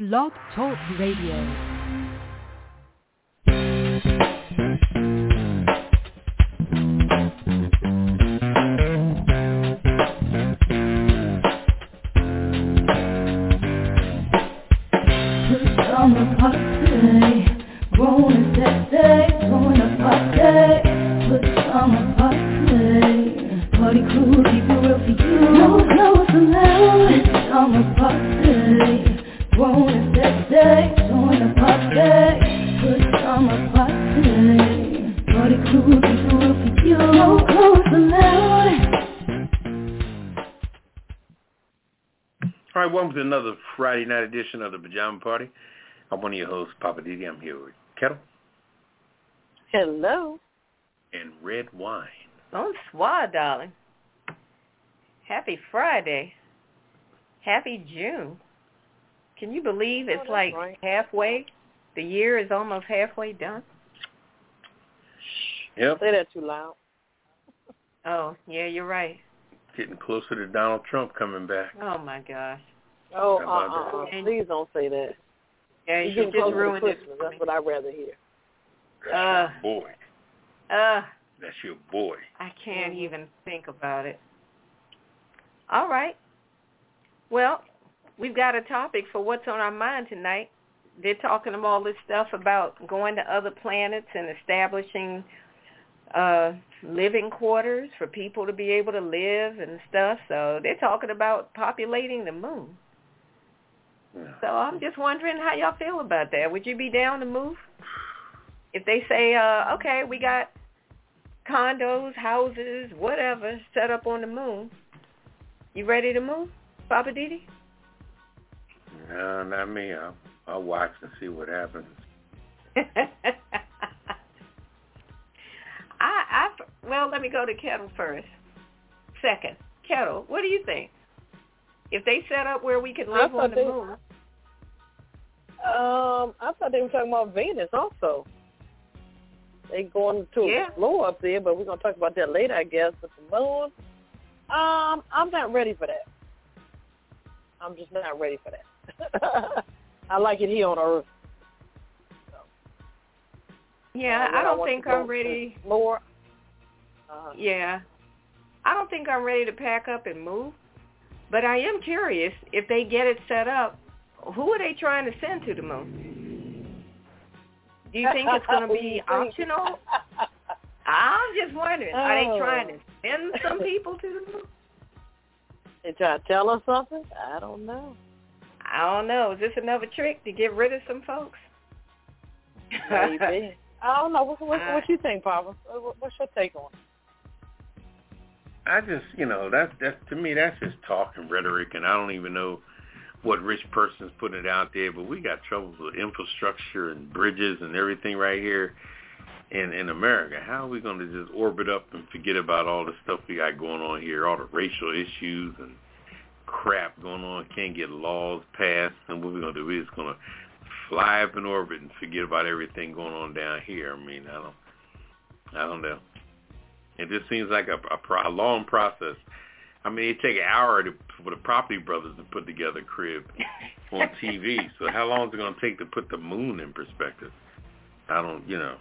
Blog Talk Radio. Another Friday night edition of the Pajama Party. I'm one of your hosts, Papa Didi. I'm here with Kettle. Hello. And Red Wine. Bonsoir, darling. Happy Friday. Happy June. Can you believe it's like halfway? The year is almost halfway done. Yep. Say that too loud. Oh, yeah, you're right. Getting closer to Donald Trump coming back. Oh, my gosh. Oh, please don't say that. Yeah, you just ruined it. That's what I'd rather hear. That's your boy. That's your boy. I can't even think about it. All right. Well, we've got a topic for what's on our mind tonight. They're talking about all this stuff about going to other planets and establishing living quarters for people to be able to live and stuff. So they're talking about populating the moon. So I'm just wondering how y'all feel about that. Would you be down to move? If they say, okay, we got condos, houses, whatever, set up on the moon, you ready to move, Papa Didi? No, not me. I'll watch and see what happens. Well, let me go to Kettle first. Second, Kettle, what do you think? If they set up where we can live on the moon. I thought they were talking about Venus also. They going to explore up there, but we're going to talk about that later, I guess. But the moon, I'm not ready for that. I'm just not ready for that. I like it here on Earth. So. Yeah, I don't think I'm ready. More. Yeah. I don't think I'm ready to pack up and move. But I am curious, if they get it set up, who are they trying to send to the moon? Do you think it's going to be optional? I'm just wondering, are they trying to send some people to the moon? They trying to tell us something? I don't know. Is this another trick to get rid of some folks? Maybe. I don't know. What you think, Papa? What's your take on it? I just, that's to me, that's just talk and rhetoric, and I don't even know what rich person's putting it out there, but we got troubles with infrastructure and bridges and everything right here in America. How are we going to just orbit up and forget about all the stuff we got going on here, all the racial issues and crap going on, can't get laws passed, and what we're going to do is going to fly up in orbit and forget about everything going on down here. I mean, I don't know. It just seems like a long process. I mean, it take an hour for the Property Brothers to put together a crib on TV. So how long is it going to take to put the moon in perspective? I don't know.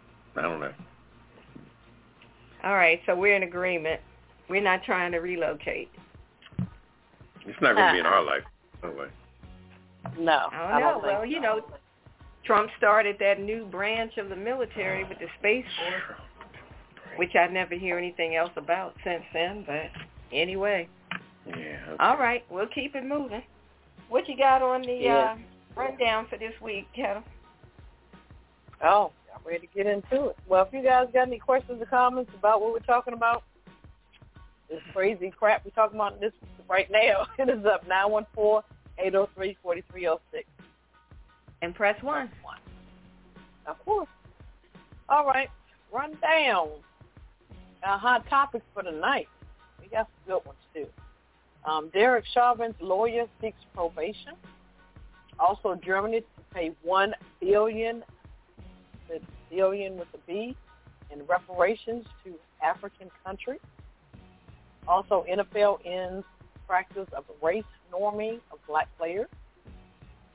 All right, so we're in agreement. We're not trying to relocate. It's not going to be in our life. No way. No. I don't know. Well, Trump started that new branch of the military with the Space Force, which I never hear anything else about since then, but anyway. Yeah. Okay. All right, we'll keep it moving. What you got on the rundown for this week, Kettle? Oh, I'm ready to get into it. Well, if you guys got any questions or comments about what we're talking about, this crazy crap we're talking about this right now, it is up 914-803-4306. And press 1. Of course. All right, rundown. Hot topics for tonight. We got some good ones, too. Derek Chauvin's lawyer seeks probation. Also, Germany to pay $1 billion, the billion with a B, in reparations to African countries. Also, NFL ends practice of race norming of black players.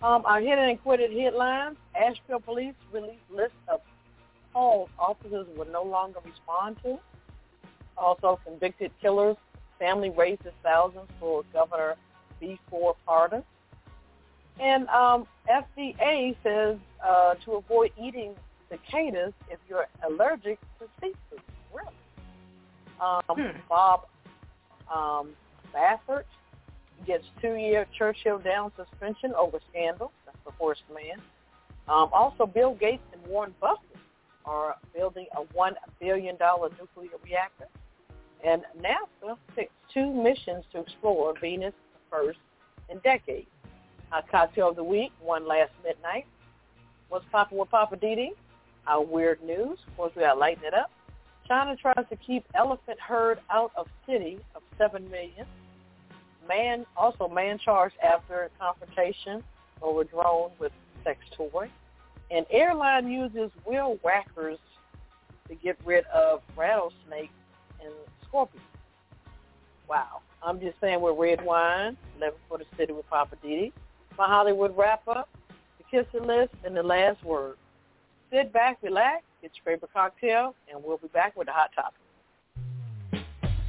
Our hidden and acquitted headlines. Asheville police released list of calls officers will no longer respond to. Also, convicted killers. Family raises thousands for Governor B4 pardon. And FDA says to avoid eating cicadas if you're allergic to seafood. Really? Bob Baffert gets 2-year Churchill Downs suspension over scandal. That's the worst man. Also, Bill Gates and Warren Buffett are building a $1 billion nuclear reactor. And NASA picked 2 missions to explore Venus, the first in decades. Our cocktail of the week, one last midnight. What's poppin' with Papa Didi? Our weird news. Of course, we got to lighten it up. China tries to keep elephant herd out of city of 7 million. Man charged after confrontation over drone with sex toy. And airline uses wheel whackers to get rid of rattlesnakes and scorpions. Wow. I'm just saying we're red wine, 11 for the city with Papa Didi. My Hollywood wrap-up, the kisser list, and the last word. Sit back, relax, get your favorite cocktail, and we'll be back with the hot topic.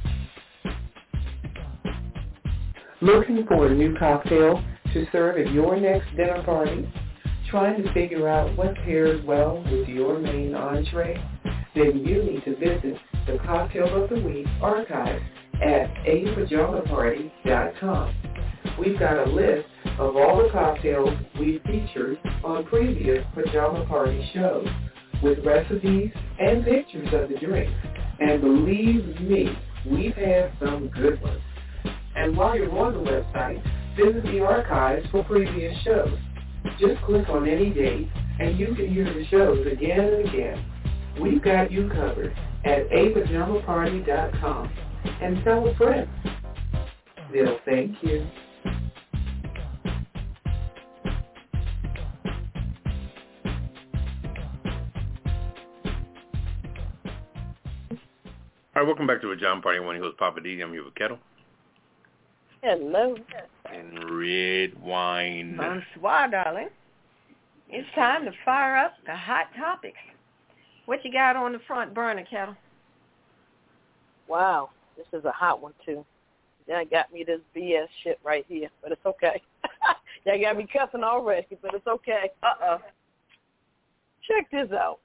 Looking for a new cocktail to serve at your next dinner party? Trying to figure out what pairs well with your main entree? Then you need to visit the Cocktail of the Week archive at apajamaparty.com. We've got a list of all the cocktails we featured on previous Pajama Party shows with recipes and pictures of the drinks. And believe me, we've had some good ones. And while you're on the website, visit the archives for previous shows. Just click on any date and you can hear the shows again and again. We've got you covered at apajamaparty.com. And tell a friend. They'll thank you. All right, welcome back to a John Party. One host, Papa D. I'm here with Kettle. Hello. And red wine. Bonsoir, darling. It's time to fire up the hot topics. What you got on the front burner, Kettle? Wow, this is a hot one, too. Y'all got me this BS shit right here, but it's okay. Y'all got me cussing already, but it's okay. Check this out.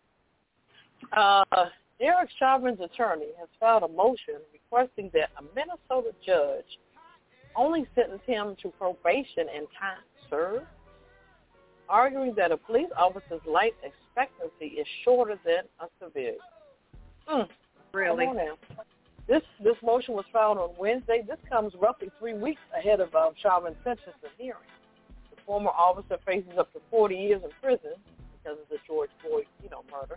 Derek Chauvin's attorney has filed a motion requesting that a Minnesota judge only sentence him to probation and time served, arguing that a police officer's life expectancy is shorter than a civilian. Really? Come on now. This motion was filed on Wednesday. This comes roughly 3 weeks ahead of Chauvin's sentencing hearing. The former officer faces up to 40 years in prison because of the George Floyd, murder.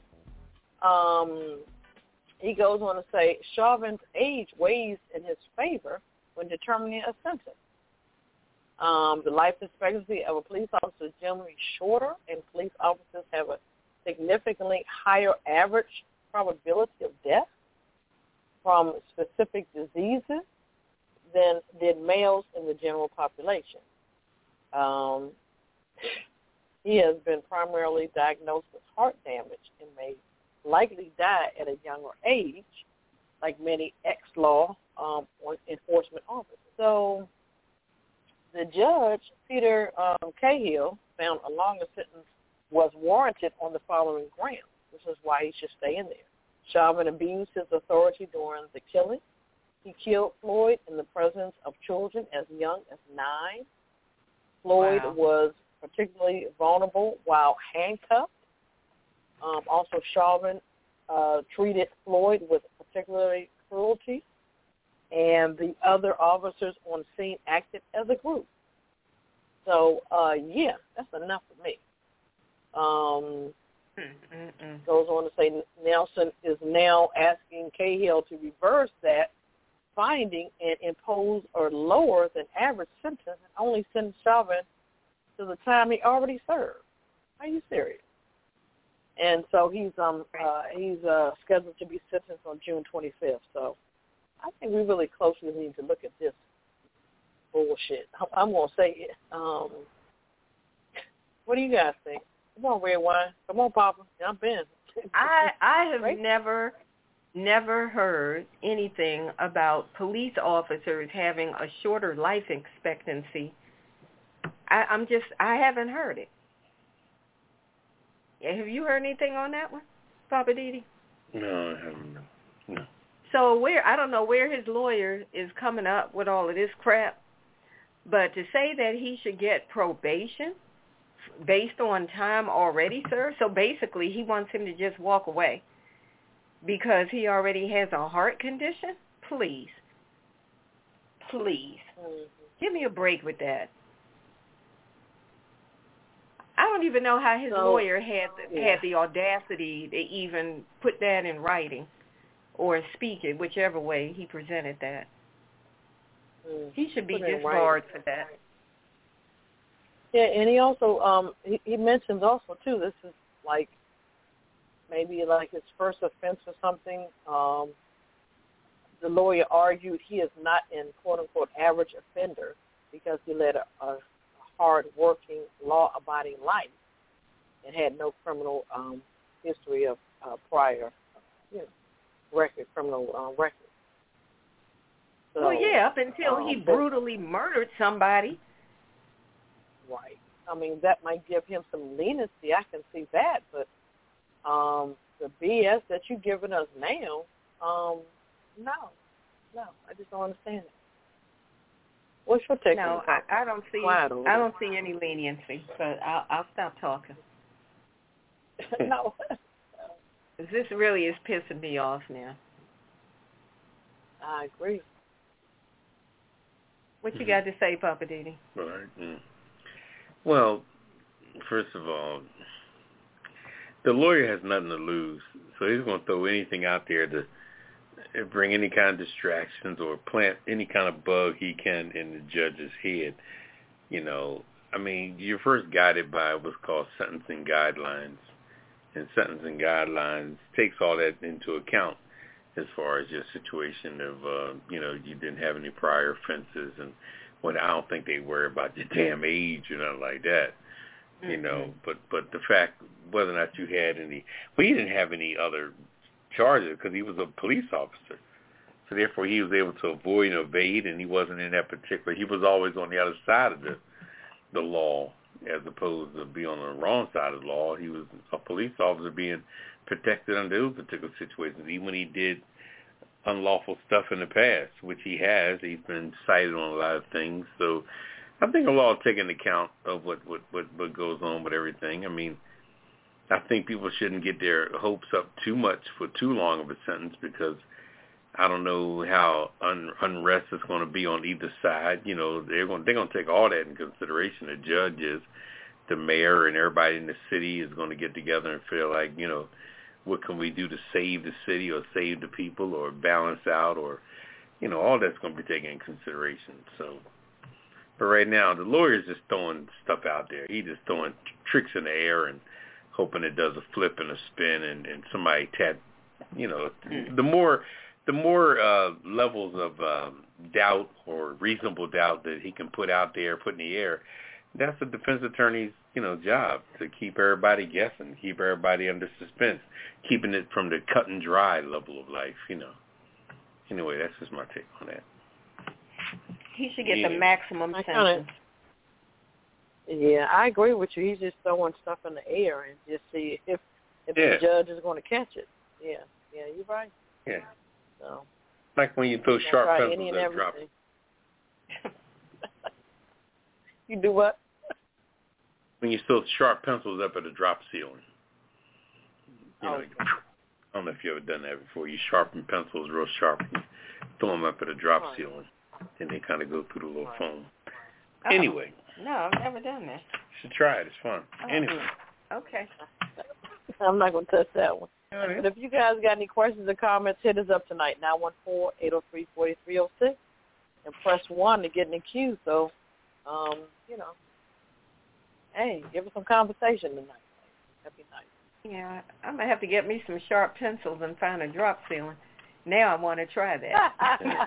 He goes on to say Chauvin's age weighs in his favor when determining a sentence. The life expectancy of a police officer is generally shorter, and police officers have a significantly higher average probability of death from specific diseases than did males in the general population. He has been primarily diagnosed with heart damage and may likely die at a younger age, like many ex-law enforcement officers. So the judge, Peter Cahill, found a longer sentence was warranted on the following grounds, which is why he should stay in there. Chauvin abused his authority during the killing. He killed Floyd in the presence of children as young as 9. Floyd was particularly vulnerable while handcuffed. Also, Chauvin treated Floyd with particular cruelty, and the other officers on the scene acted as a group. So, that's enough for me. Goes on to say Nelson is now asking Cahill to reverse that finding and impose a lower than average sentence and only send Chauvin to the time he already served. Are you serious? And so he's scheduled to be sentenced on June 25th. So I think we really closely need to look at this bullshit. I'm going to say it. What do you guys think? Come on, Red Wine. Come on, Papa. Jump in. I have never heard anything about police officers having a shorter life expectancy. I haven't heard it. Have you heard anything on that one, Papa Didi? No, I haven't. No. So I don't know where his lawyer is coming up with all of this crap, but to say that he should get probation based on time already, sir, so basically he wants him to just walk away because he already has a heart condition? Please. Give me a break with that. I don't even know how his lawyer had the audacity to even put that in writing or speak it, whichever way he presented that. He should be disbarred for that. Yeah, and he also he mentions also too, this is like maybe like his first offense or something. The lawyer argued he is not an quote unquote average offender because he led a hard-working, law-abiding life and had no criminal history of prior, criminal record. So, well, yeah, up until he brutally murdered somebody. Right. I mean, that might give him some leniency. I can see that, but the BS that you're giving us now, no, I just don't understand it. What's your take? No, I don't see. I don't see any leniency, but I'll stop talking. No. This really is pissing me off now. I agree. What you got to say, Papa Didi? All right. Well, first of all, the lawyer has nothing to lose, so he's going to throw anything out there to bring any kind of distractions or plant any kind of bug he can in the judge's head. I mean, you're first guided by what's called sentencing guidelines, and sentencing guidelines takes all that into account as far as your situation of, you didn't have any prior offenses, and I don't think they worry about your damn age or nothing like that, but the fact whether or not you had any, he didn't have any other charges because he was a police officer. So therefore he was able to avoid and evade, and he wasn't in that particular, he was always on the other side of the law as opposed to be on the wrong side of the law. He was a police officer being protected under those particular situations, even when he did unlawful stuff in the past, which he has. He's been cited on a lot of things. So I think a law will take into account of what goes on with everything. I mean, I think people shouldn't get their hopes up too much for too long of a sentence because I don't know how unrest is going to be on either side. They're going to take all that in consideration. The judges, the mayor, and everybody in the city is going to get together and feel like, what can we do to save the city or save the people or balance out or, all that's going to be taken in consideration. So, but right now, the lawyer's just throwing stuff out there. He's just throwing tricks in the air and hoping it does a flip and a spin and somebody the more levels of doubt or reasonable doubt that he can put out there, put in the air, that's the defense attorney's, job, to keep everybody guessing, keep everybody under suspense, keeping it from the cut and dry level of life, Anyway, that's just my take on that. He should get the maximum sentence. Yeah, I agree with you. He's just throwing stuff in the air and just see if the judge is going to catch it. Yeah, you're right. Yeah. So, like when you throw sharp pencils at a drop. You do what? When you throw sharp pencils up at a drop ceiling. I don't know if you ever done that before. You sharpen pencils real sharp and throw them up at a drop ceiling. Then they kind of go through the little foam. Anyway. No, I've never done that. You should try it. It's fun. Anyway. Okay. I'm not going to touch that one. Right. But if you guys got any questions or comments, hit us up tonight, 914-803-4306, and press 1 to get in the queue. So, hey, give us some conversation tonight. That'd be nice. Yeah, I'm going to have to get me some sharp pencils and find a drop ceiling. Now I want to try that.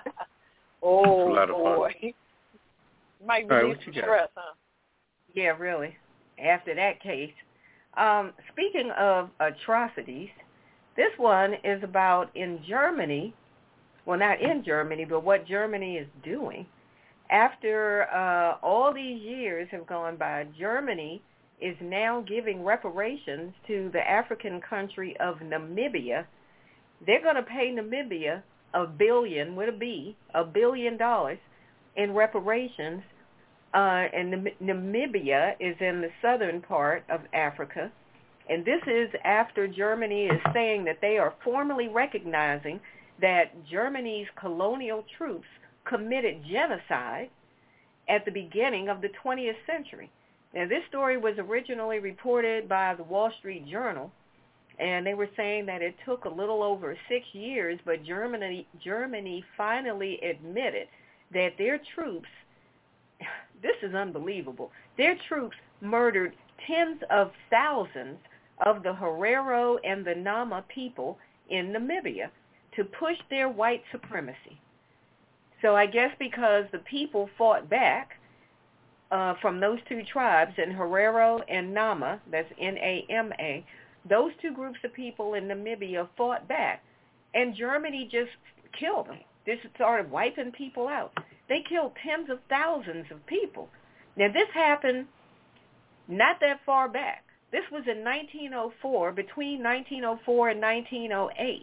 Oh, boy. Might be some stress, huh? Yeah, really. after that case. Speaking of atrocities, this one is about in Germany. Well, not in Germany, but what Germany is doing. After all these years have gone by, Germany is now giving reparations to the African country of Namibia. They're going to pay Namibia $1 billion, with a B, $1 billion in reparations. And Namibia is in the southern part of Africa. And this is after Germany is saying that they are formally recognizing that Germany's colonial troops committed genocide at the beginning of the 20th century. Now, this story was originally reported by the Wall Street Journal, and they were saying that it took a little over 6 years, but Germany finally admitted that their troops, this is unbelievable, their troops murdered tens of thousands of the Herero and the Nama people in Namibia to push their white supremacy. So I guess because the people fought back from those two tribes in Herero and Nama, that's N-A-M-A, those two groups of people in Namibia fought back, and Germany just killed them. This started wiping people out. They killed tens of thousands of people. Now, this happened not that far back. This was in 1904, between 1904 and 1908.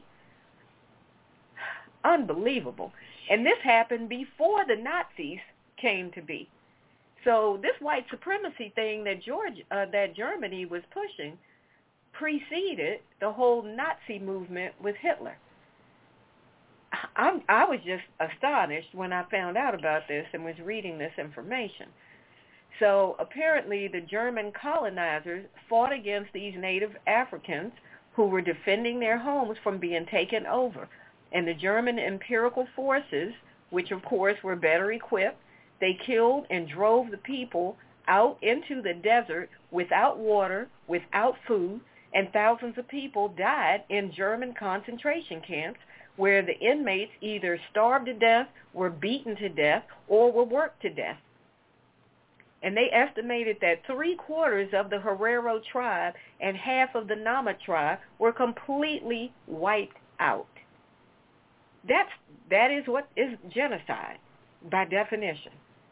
Unbelievable. And this happened before the Nazis came to be. So this white supremacy thing that Germany was pushing preceded the whole Nazi movement with Hitler. I was just astonished when I found out about this and was reading this information. So apparently the German colonizers fought against these native Africans who were defending their homes from being taken over. And the German imperial forces, which of course were better equipped, they killed and drove the people out into the desert without water, without food, and thousands of people died in German concentration camps where the inmates either starved to death, were beaten to death, or were worked to death. And they estimated that 3/4 of the Herero tribe and half of the Nama tribe were completely wiped out. That is what is genocide by definition.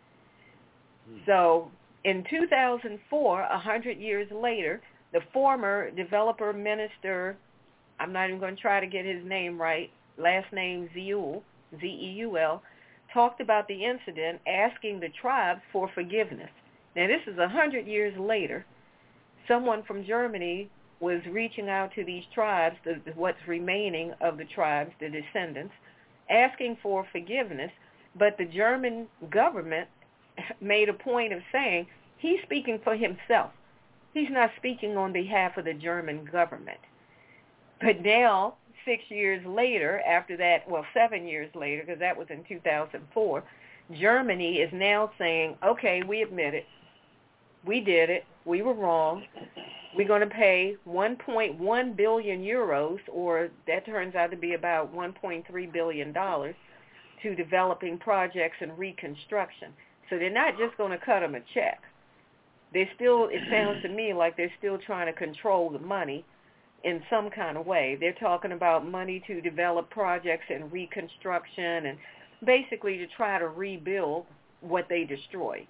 So in 2004, 100 years later, the former developer minister, I'm not even going to try to get his name right, last name Zeul, Z-E-U-L, talked about the incident, asking the tribes for forgiveness. Now, this is 100 years later. Someone from Germany was reaching out to these tribes, what's remaining of the tribes, the descendants, asking for forgiveness, but the German government made a point of saying he's speaking for himself. He's not speaking on behalf of the German government. But now, 6 years later, after that, well, 7 years later, because that was in 2004, Germany is now saying, okay, we admit it. We did it. We were wrong. We're going to pay 1.1 billion euros, or that turns out to be about $1.3 billion, to developing projects and reconstruction. So they're not just going to cut them a check. They're still, it sounds to me like they're still trying to control the money in some kind of way. They're talking about money to develop projects and reconstruction and basically to try to rebuild what they destroyed.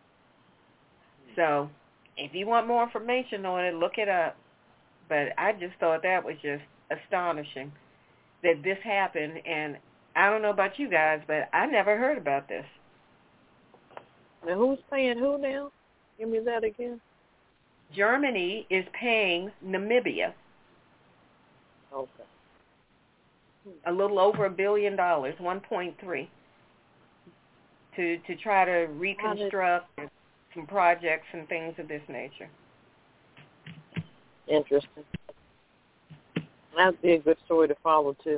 So if you want more information on it, look it up. But I just thought that was just astonishing that this happened. And I don't know about you guys, but I never heard about this. Now, who's paying who now? Give me that again. Germany is paying Namibia. Okay. A little over $1 billion, 1.3, to try to reconstruct some projects and things of this nature. Interesting. That'd be a good story to follow too.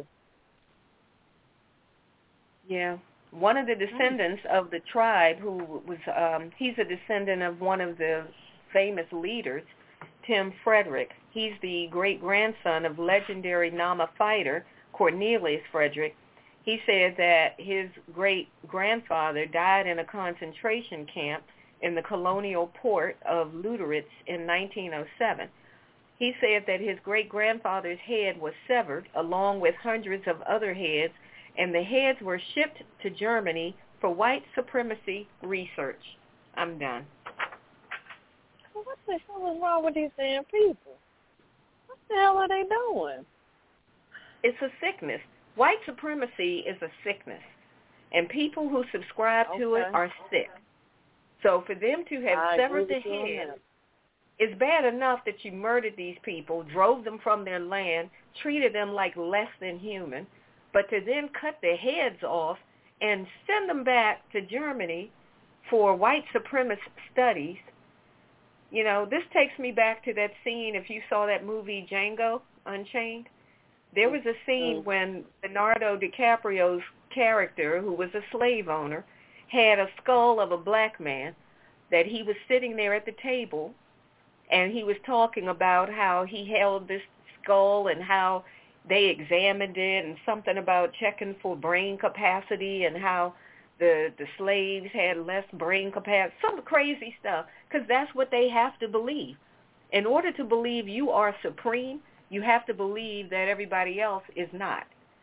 Yeah. One of the descendants of the tribe who was, he's a descendant of one of the famous leaders, Tim Frederick. He's the great-grandson of legendary Nama fighter Cornelius Frederick. He said that his great-grandfather died in a concentration camp in the colonial port of Lüderitz in 1907. He said that his great-grandfather's head was severed along with hundreds of other heads, and the heads were shipped to Germany for white supremacy research. I'm done. Well, what the hell is wrong with these damn people? What the hell are they doing? It's a sickness. White supremacy is a sickness, and people who subscribe to it are sick. So for them to have severed the head, it's bad enough that you murdered these people, drove them from their land, treated them like less than human, but to then cut their heads off and send them back to Germany for white supremacist studies. You know, this takes me back to that scene, if you saw that movie Django Unchained. There was a scene when Leonardo DiCaprio's character, who was a slave owner, had a skull of a black man, that he was sitting there at the table, and he was talking about how he held this skull and how they examined it and something about checking for brain capacity and how the slaves had less brain capacity, some crazy stuff, because that's what they have to believe. In order to believe you are supreme, you have to believe that everybody else is not.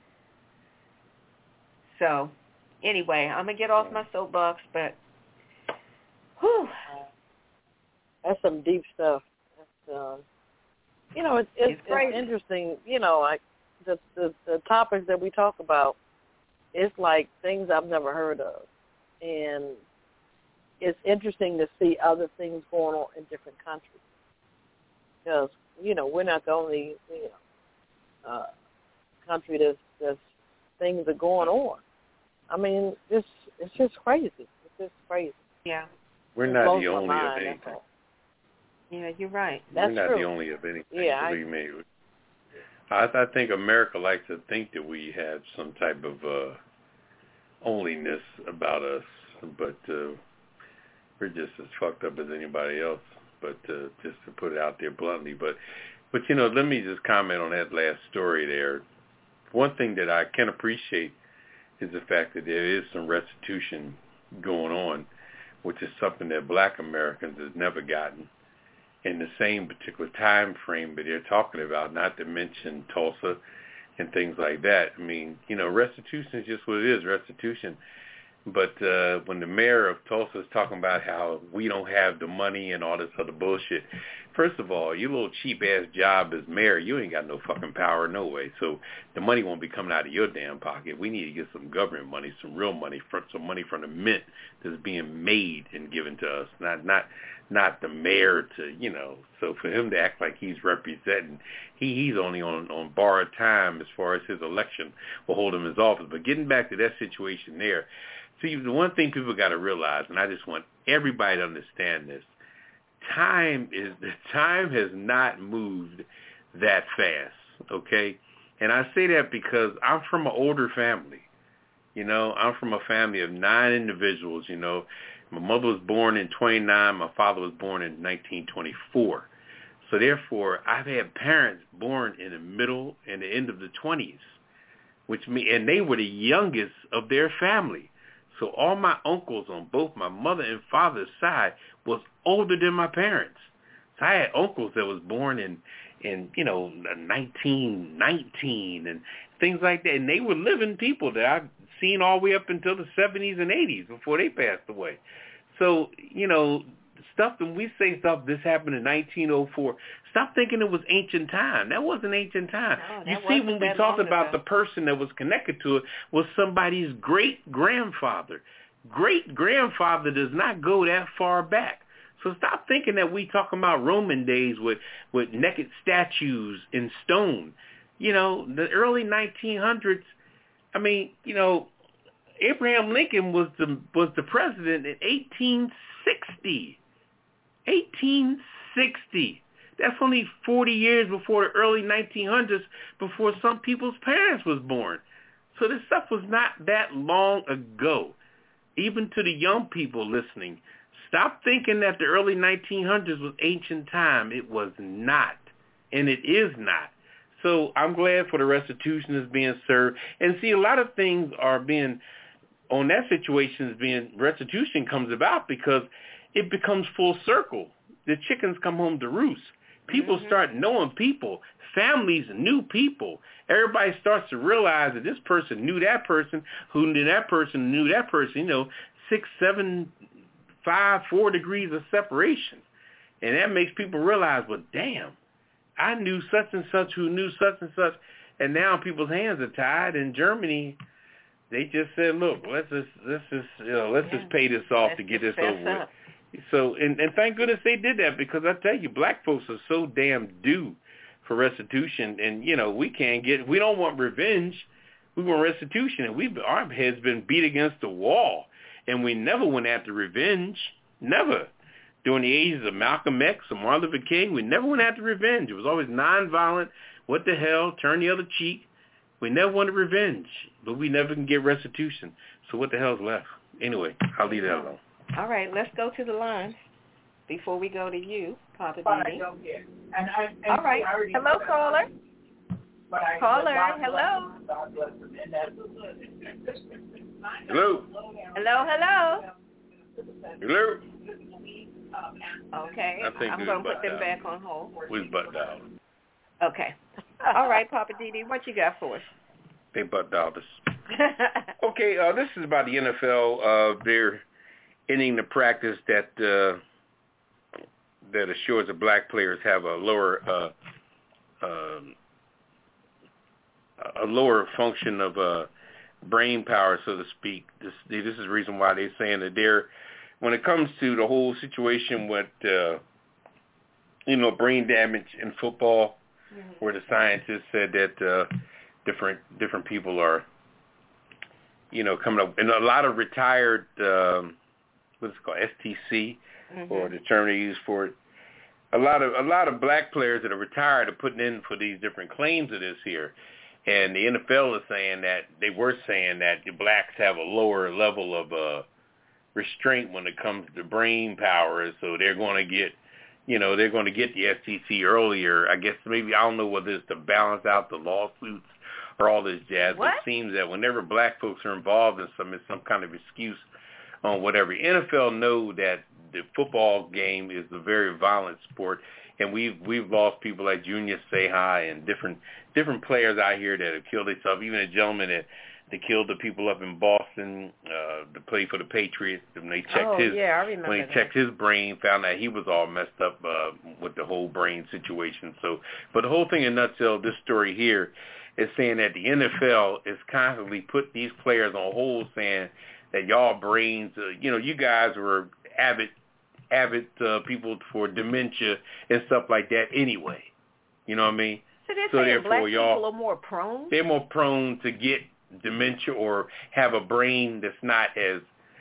So, anyway, I'm going to get off my soapbox, but, whew. That's some deep stuff. That's, you know, it's interesting. You know, like the topics that we talk about, it's like things I've never heard of, and it's interesting to see other things going on in different countries. Because you know, we're not the only country that's things are going on. I mean, it's just crazy. It's just crazy. Yeah. We're not the only of anything. Yeah, you're right. That's We're not true. the only of anything, believe me. I think America likes to think that we have some type of onlyness about us, but we're just as fucked up as anybody else, but just to put it out there bluntly. But you know, let me just comment on that last story there. One thing that I can appreciate is the fact that there is some restitution going on, which is something that black Americans has never gotten in the same particular time frame that they're talking about, not to mention Tulsa and things like that. I mean, you know, restitution is just what it is, restitution. But when the mayor of Tulsa is talking about how we don't have the money and all this other bullshit, first of all, your little cheap-ass job as mayor, you ain't got no fucking power no way. So the money won't be coming out of your damn pocket. We need to get some government money, some real money, some money from the mint that's being made and given to us, not the mayor to, you know. So for him to act like he's representing, he's only on borrowed time as far as his election will hold him in his office. But getting back to that situation there, see, the one thing people got to realize, and I just want everybody to understand this, time has not moved that fast, okay? And I say that because I'm from an older family. You know, I'm from a family of 9 individuals, you know. My mother was born in 29. My father was born in 1924. So therefore, I've had parents born in the middle and the end of the 20s, and they were the youngest of their family. So all my uncles on both my mother and father's side was older than my parents. So I had uncles that was born in you know, 1919 and things like that. And they were living people that I've seen all the way up until the 70s and 80s before they passed away. So, you know, stuff, when we say stuff, this happened in 1904, stop thinking it was ancient time. That wasn't ancient time. No, you see, when we talked about the person that was connected to it was somebody's great-grandfather. Great-grandfather does not go that far back. So stop thinking that we talking about Roman days with naked statues in stone. You know, the early 1900s, I mean, you know, Abraham Lincoln was the president in 1860. 1860. That's only 40 years before the early 1900s, before some people's parents was born. So this stuff was not that long ago. Even to the young people listening, stop thinking that the early 1900s was ancient time. It was not, and it is not. So I'm glad for the restitution that's being served. And see, a lot of things are being, on that situation, restitution comes about because it becomes full circle. The chickens come home to roost. People start knowing people. Families knew people. Everybody starts to realize that this person knew that person, who knew that person, knew that person, 6, 7, 5, 4 degrees of separation. And that makes people realize, well, damn, I knew such and such who knew such and such. And now people's hands are tied. In Germany, they just said, look, let's just pay this off to get this over with. So, and thank goodness they did that, because I tell you, black folks are so damn due for restitution, and we don't want revenge, we want restitution, and our heads been beat against the wall, and we never went after revenge, never. During the ages of Malcolm X and Martin Luther King, we never went after revenge. It was always nonviolent. What the hell? Turn the other cheek. We never wanted revenge, but we never can get restitution. So what the hell's left? Anyway, I'll leave that alone. All right, let's go to the line before we go to you, Papa Didi. All right. Hello, caller. Caller, hello. Hello. Hello. Hello. Okay, I'm going to put them back on hold. We've butt dialed. Okay. All right, Papa Didi, what you got for us? They butt dialed us. Okay, this is about the NFL. They're ending the practice that assures that black players have a lower function of brain power, so to speak. This is the reason why they're saying that when it comes to the whole situation with brain damage in football, where the scientists said that different people are coming up, and a lot of retired what's it called, STC, or the term they use for it. A lot of black players that are retired are putting in for these different claims of this here. And the NFL is saying that the blacks have a lower level of restraint when it comes to brain power, so they're going to get the STC earlier. I guess maybe, I don't know whether it's to balance out the lawsuits or all this jazz. But it seems that whenever black folks are involved in some kind of excuse on whatever, NFL know that the football game is a very violent sport, and we've lost people like Junior Seau and different players out here that have killed themselves. Even a gentleman that killed the people up in Boston to play for the Patriots. When they checked checked his brain, found that he was all messed up with the whole brain situation. So, but the whole thing in a nutshell, this story here is saying that the NFL is constantly put these players on hold, saying that y'all brains, you guys were avid people for dementia and stuff like that anyway. You know what I mean? So they're saying black people are more prone? They're more prone to get dementia or have a brain that's not as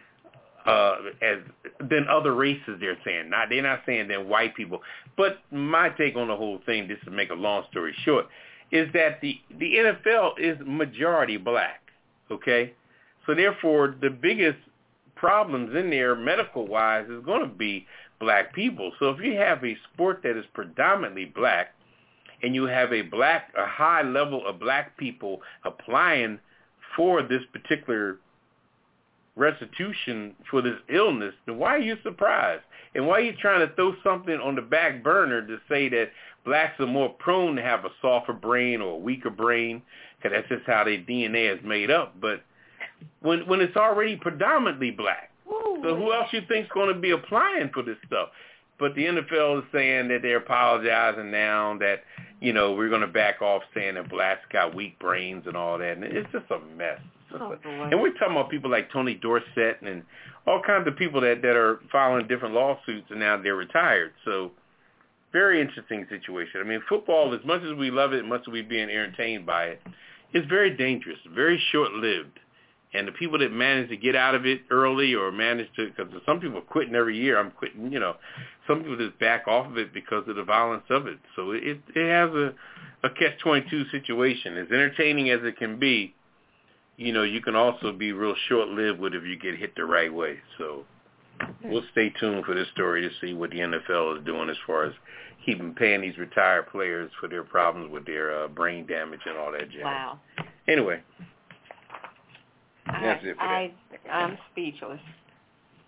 than other races, they're saying. They're not saying than white people. But my take on the whole thing, just to make a long story short, is that the NFL is majority black, okay? So therefore, the biggest problems in there, medical-wise, is going to be black people. So if you have a sport that is predominantly black, and you have a high level of black people applying for this particular restitution for this illness, then why are you surprised? And why are you trying to throw something on the back burner to say that blacks are more prone to have a softer brain or a weaker brain, because that's just how their DNA is made up. But when it's already predominantly black, so who else you think's going to be applying for this stuff? But the NFL is saying that they're apologizing now, that, we're going to back off, saying that blacks got weak brains and all that. And it's just a mess. And we're talking about people like Tony Dorsett and all kinds of people that are filing different lawsuits, and now they're retired. So very interesting situation. I mean, football, as much as we love it, as much as we're being entertained by it, is very dangerous, very short-lived. And the people that manage to get out of it early, or manage to, because some people are quitting every year. I'm quitting, some people just back off of it because of the violence of it. So it has a catch-22 situation. As entertaining as it can be, you can also be real short-lived with it if you get hit the right way. So we'll stay tuned for this story to see what the NFL is doing as far as paying these retired players for their problems with their brain damage and all that jazz. Wow. Anyway. That's it for that. I'm speechless.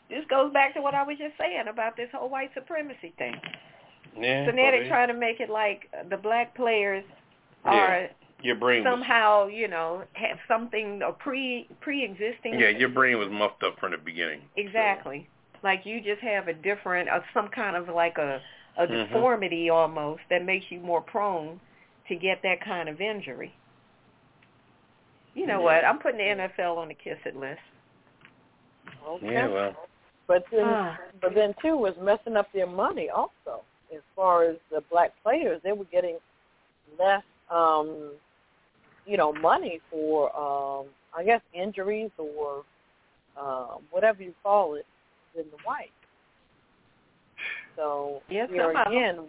this goes back to what I was just saying about this whole white supremacy thing. Yeah. So now they're trying to make it like the black players are your brain somehow, have something pre-existing. Yeah, your brain was muffed up from the beginning. Exactly. So. Like you just have a different, some kind of like a deformity almost that makes you more prone to get that kind of injury. You know what? I'm putting the NFL on the kiss it list. Okay. Yeah, well. But then too, was messing up their money also. As far as the black players, they were getting less, money for, I guess, injuries or whatever you call it than the white. So here again,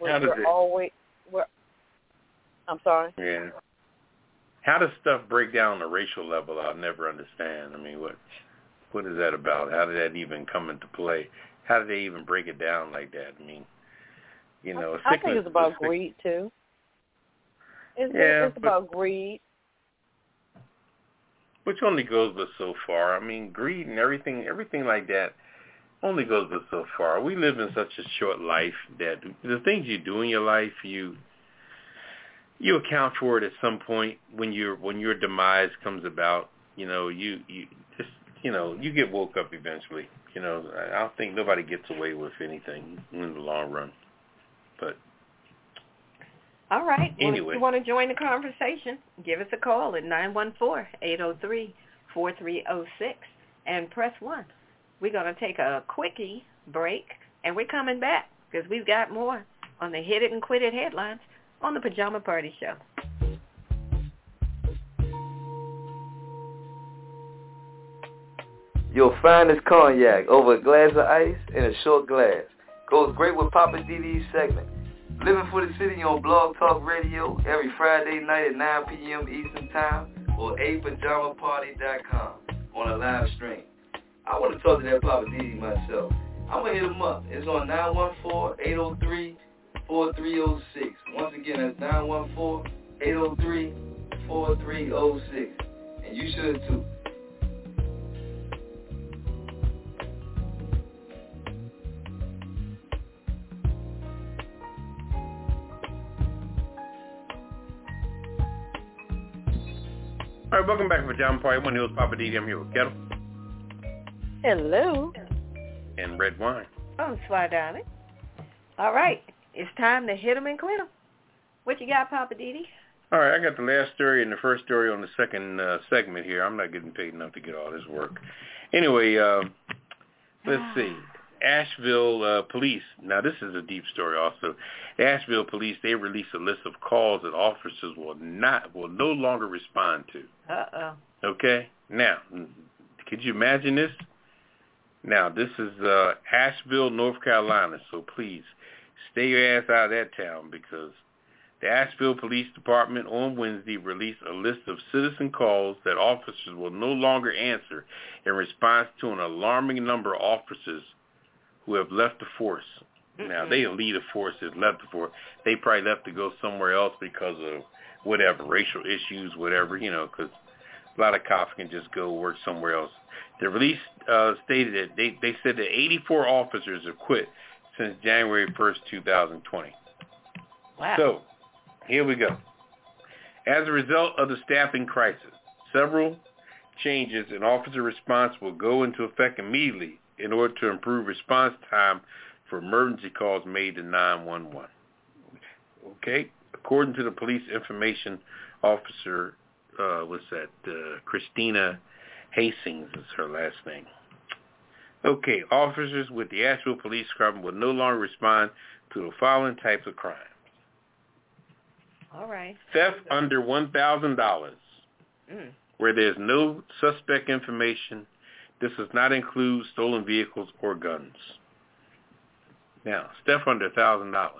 I'm sorry. Yeah. How does stuff break down on a racial level? I'll never understand. I mean, what is that about? How did that even come into play? How did they even break it down like that? I mean, I think it's about greed too. It's about greed. Which only goes but so far. I mean, greed and everything like that only goes but so far. We live in such a short life that the things you do in your life, you account for it at some point when your demise comes about. You get woke up eventually. I don't think nobody gets away with anything in the long run. But all right. Anyway. Well, if you want to join the conversation, give us a call at 914-803-4306 and press 1. We're going to take a quickie break, and we're coming back because we've got more on the Hit It and Quit It headlines on the Pajama Party Show. Your finest cognac over a glass of ice in a short glass. Goes great with Papa DD's segment. Living for the City on Blog Talk Radio every Friday night at 9 p.m. Eastern Time or apajamaparty.com on a live stream. I want to talk to that Papa DD myself. I'm going to hit him up. It's on 914-803-4306. Once again, that's 914-803-4306. And you should too. All right, welcome back to Pajama Party. One Hills Papa D. I'm here with Kettle. Hello. And Red Wine. Oh, Sly darling. All right, it's time to hit 'em and quit 'em. What you got, Papa Didi? All right, I got the last story and the first story on the second segment here. I'm not getting paid enough to get all this work. Anyway, let's see. Asheville police. Now, this is a deep story also. The Asheville police, they released a list of calls that officers will no longer respond to. Uh-oh. Okay? Now, could you imagine this? Now, this is Asheville, North Carolina, so please stay your ass out of that town because the Asheville Police Department on Wednesday released a list of citizen calls that officers will no longer answer in response to an alarming number of officers who have left the force. Now, they lead a force that left the force. They probably left to go somewhere else because of whatever, racial issues, whatever, because a lot of cops can just go work somewhere else. The release stated that they said that 84 officers have quit since January 1st, 2020. Wow. So, here we go. As a result of the staffing crisis, several changes in officer response will go into effect immediately in order to improve response time for emergency calls made to 911. Okay? According to the police information officer, Christina Hastings is her last name. Okay, officers with the Asheville Police Department will no longer respond to the following types of crimes. All right. Theft under $1,000, where there's no suspect information. This does not include stolen vehicles or guns. Now, theft under $1,000.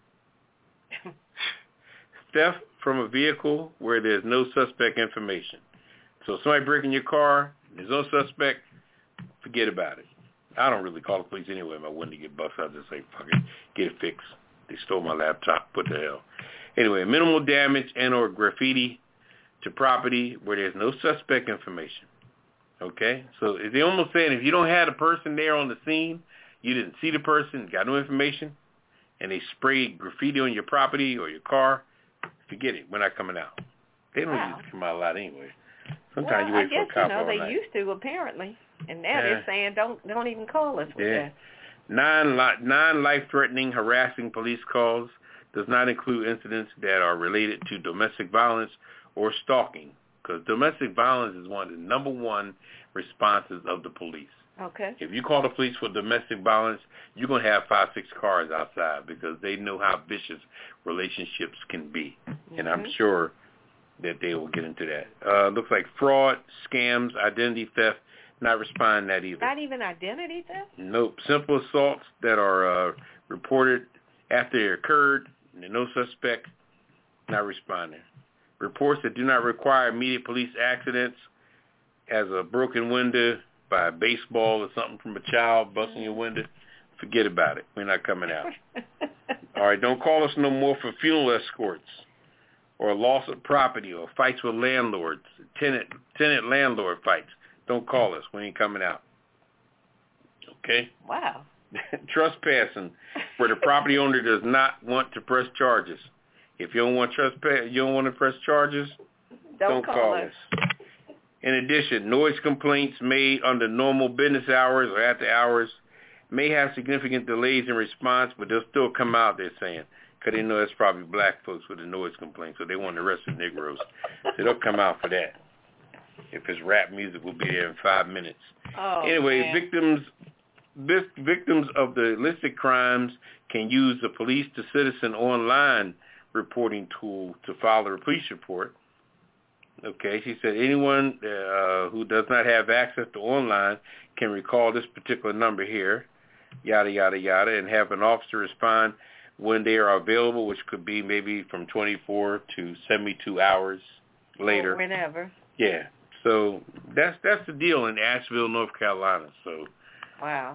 Theft from a vehicle where there's no suspect information. So if somebody breaking your car, there's no suspect, forget about it. I don't really call the police anyway if my window get busted. I just say, fuck it, get it fixed. They stole my laptop. What the hell? Anyway, minimal damage and or graffiti to property where there's no suspect information. Okay? So they're almost saying if you don't have the person there on the scene, you didn't see the person, got no information, and they sprayed graffiti on your property or your car, forget it. We're not coming out. They don't usually come out a lot anyway. Sometimes you wait for a cop all night. They used to, apparently. And now they're saying don't even call us with that. Non-life-threatening, harassing police calls does not include incidents that are related to domestic violence or stalking, because domestic violence is one of the number one responses of the police. Okay. If you call the police for domestic violence, you're going to have 5-6 cars outside because they know how vicious relationships can be. Mm-hmm. And I'm sure that they will get into that. Looks like fraud, scams, identity theft, not responding that either. Not even identity theft? Nope. Simple assaults that are reported after they occurred, and no suspect, not responding. Reports that do not require immediate police accidents, as a broken window by a baseball or something from a child busting your window, forget about it. We're not coming out. All right, don't call us no more for funeral escorts or loss of property or fights with landlords, tenant-landlord fights. Don't call us. We ain't coming out. Okay? Wow. Trespassing, where the property owner does not want to press charges. If you don't want to press charges, don't call us. In addition, noise complaints made under normal business hours or after hours may have significant delays in response, but they'll still come out, they're saying, because they know that's probably black folks with the noise complaints, so they want to arrest the Negroes. So they'll come out for that. If it's rap music, we'll be there in 5 minutes. Oh, anyway, man. Victims of the listed crimes can use the police to citizen online reporting tool to file a police report. Okay, she said anyone who does not have access to online can recall this particular number here, yada, yada, yada, and have an officer respond when they are available, which could be maybe from 24 to 72 hours later. Or whenever. Yeah. So that's the deal in Asheville, North Carolina. So wow.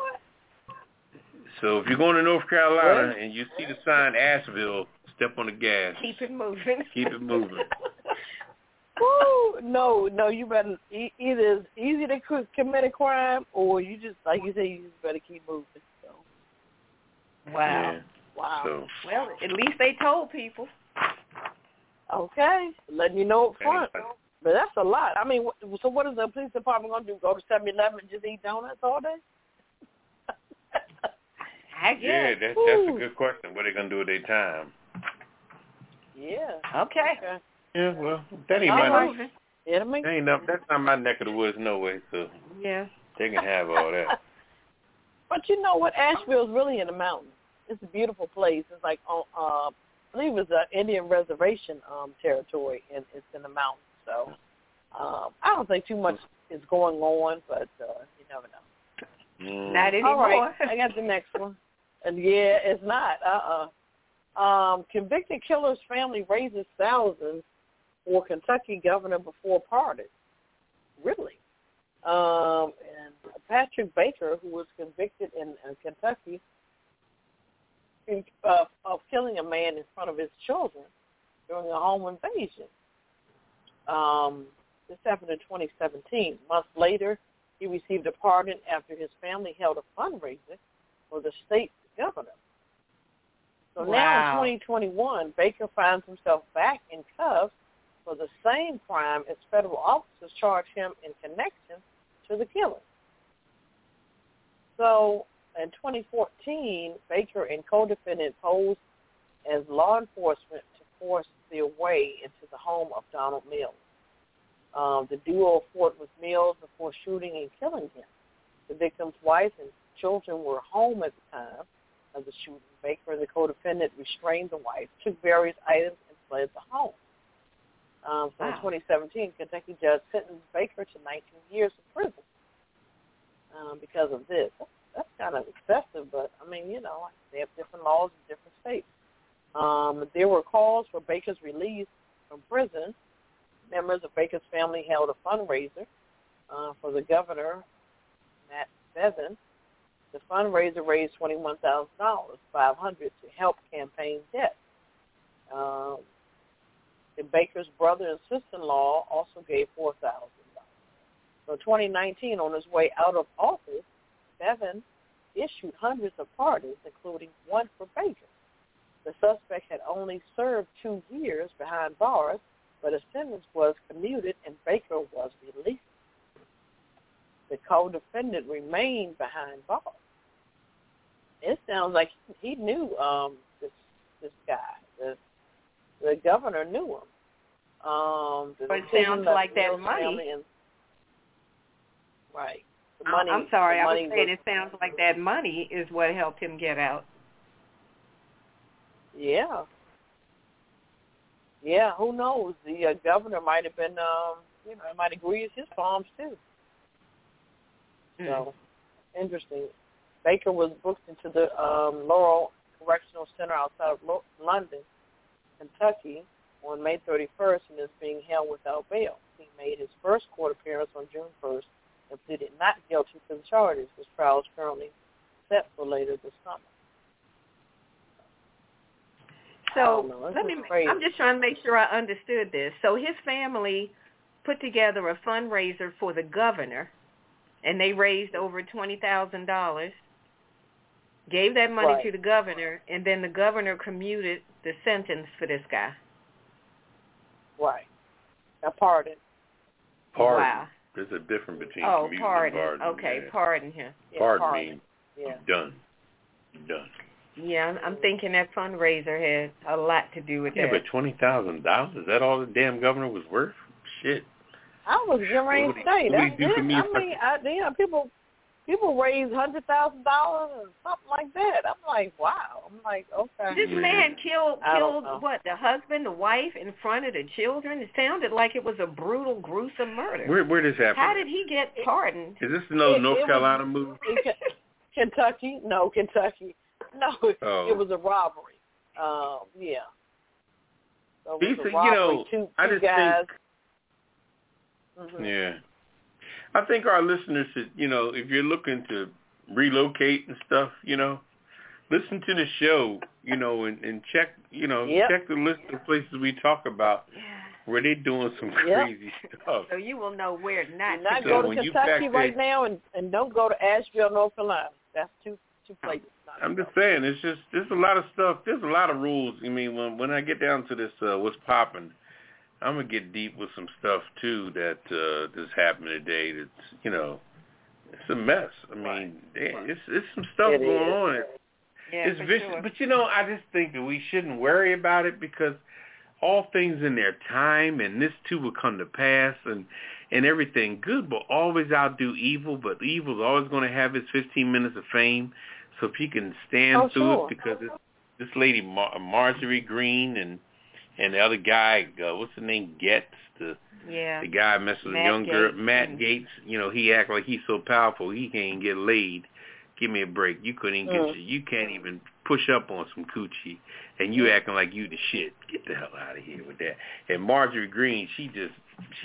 So if you're going to North Carolina and you see the sign Asheville, step on the gas. Keep it moving. Keep it moving. Woo! No, you better either it's easy to commit a crime, or you just, like you say, you just better keep moving. So. Wow. Yeah. Wow. So. Well, at least they told people. Okay, letting you know up front. But that's a lot. I mean, so what is the police department going to do? Go to 7-Eleven and just eat donuts all day? I guess. Yeah, that's a good question. What are they going to do with their time? Yeah. Okay. Yeah, well, that ain't that's not my neck of the woods, no way. So yeah, they can have all that. But you know what? Asheville's really in the mountains. It's a beautiful place. It's like I believe it's an Indian reservation territory, and it's in the mountains. So I don't think too much is going on, but you never know. Not anymore. All right, I got the next one. And yeah, it's not. Convicted killer's family raises thousands for Kentucky governor before pardon. Really? And Patrick Baker, who was convicted in Kentucky of killing a man in front of his children during a home invasion. This happened in 2017. Months later, he received a pardon after his family held a fundraiser for the state governor. So now in 2021, Baker finds himself back in cuffs for the same crime as federal officers charged him in connection to the killing. So in 2014, Baker and co-defendant posed as law enforcement to force their way into the home of Donald Mills. The duo fought with Mills before shooting and killing him. The victim's wife and children were home at the time of the shooting. Baker and the co-defendant restrained the wife, took various items, and fled the home. So in 2017, Kentucky judge sentenced Baker to 19 years in prison because of this. That's kind of excessive, but, I mean, you know, they have different laws in different states. There were calls for Baker's release from prison. Members of Baker's family held a fundraiser for the governor, Matt Bevin. The fundraiser raised $21,500 to help campaign debt. The Baker's brother and sister-in-law also gave $4,000. So 2019, on his way out of office, Bevin issued hundreds of pardons, including one for Baker. The suspect had only served 2 years behind bars, but his sentence was commuted and Baker was released. The co-defendant remained behind bars. It sounds like he knew this guy. The governor knew him. It sounds like that money. Right. I'm sorry, I was saying it sounds like that money is what helped him get out. Yeah. Yeah, who knows? The governor might have been, might have greased his palms too. So, interesting. Baker was booked into the Laurel Correctional Center outside of London, Kentucky, on May 31st and is being held without bail. He made his first court appearance on June 1st and pleaded not guilty to the charges. His trial is currently set for later this summer. So I'm just trying to make sure I understood this. So his family put together a fundraiser for the governor, and they raised over $20,000, gave that money to the governor, and then the governor commuted the sentence for this guy. Right. A pardon. Pardon. Wow. There's a difference between pardon. And pardon. Okay, yeah. Pardon him. Pardon means done. Done. Yeah, I'm thinking that fundraiser had a lot to do with that. Yeah, but $20,000, is that all the damn governor was worth? Shit. I was getting ready to say that. People raise $100,000 and something like that. I'm like, wow. I'm like, okay. This man killed what, the husband, the wife, in front of the children? It sounded like it was a brutal, gruesome murder. Where this happened? How did he get pardoned? Is this another North Carolina move? Kentucky? No, Kentucky. No, It was a robbery. Yeah. So it was a robbery. Two guys. Yeah. I think our listeners should, if you're looking to relocate and stuff, listen to the show, and check, check the list of places we talk about where they're doing some crazy stuff. So you will know where not to go to Kentucky right now, and don't go to Asheville, North Carolina. That's two places. I'm just saying, there's a lot of stuff. There's a lot of rules. I mean, when I get down to this, what's popping, I'm going to get deep with some stuff, too, that that's happening today that's, it's a mess. I mean, it's some stuff going on. Yeah, it's vicious. Sure. But, I just think that we shouldn't worry about it because all things in their time, and this, too, will come to pass, and everything good will always outdo evil, but evil is always going to have its 15 minutes of fame. So if he can stand through it, because this lady, Marjorie Greene, and the other guy, what's the name, Getz, the guy messing with a young girl, Matt Gaetz, he act like he's so powerful he can't get laid. Give me a break. You couldn't even you can't even push up on some coochie, and you acting like you the shit. Get the hell out of here with that. And Marjorie Greene, she's just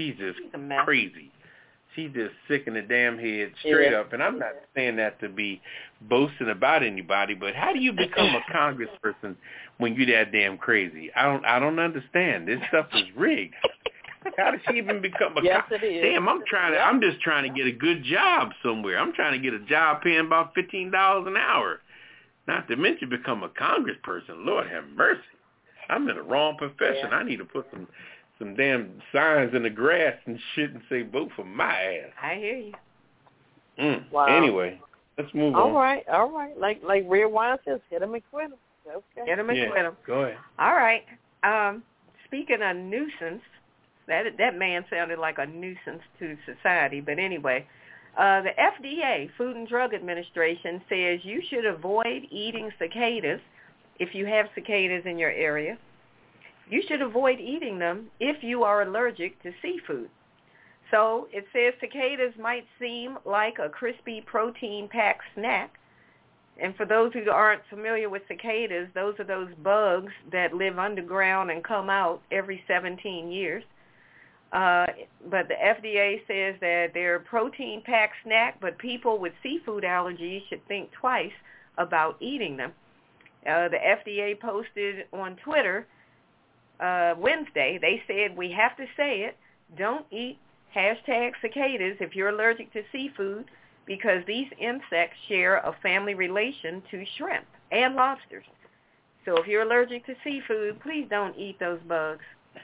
crazy. She's just sick in the damn head, straight up. And I'm not saying that to be boasting about anybody, but how do you become a congressperson when you're that damn crazy? I don't understand. This stuff is rigged. How did she even become a it is. Damn, I'm just trying to get a good job somewhere. I'm trying to get a job paying about $15 an hour. Not to mention become a congressperson. Lord have mercy. I'm in the wrong profession. I need to put some damn signs in the grass and shit and say vote for my ass. I hear you. Wow. Anyway, let's move on. All right. Like Red Wine says, hit him and quit him. Okay. Hit him and quit him. Go ahead. All right. Speaking of nuisance, that man sounded like a nuisance to society. But anyway, the FDA, Food and Drug Administration, says you should avoid eating cicadas if you have cicadas in your area. You should avoid eating them if you are allergic to seafood. So it says cicadas might seem like a crispy protein-packed snack. And for those who aren't familiar with cicadas, those are those bugs that live underground and come out every 17 years. But the FDA says that they're a protein-packed snack, but people with seafood allergies should think twice about eating them. The FDA posted on Twitter Wednesday, they said, we have to say it, don't eat #cicadas if you're allergic to seafood, because these insects share a family relation to shrimp and lobsters. So if you're allergic to seafood, please don't eat those bugs.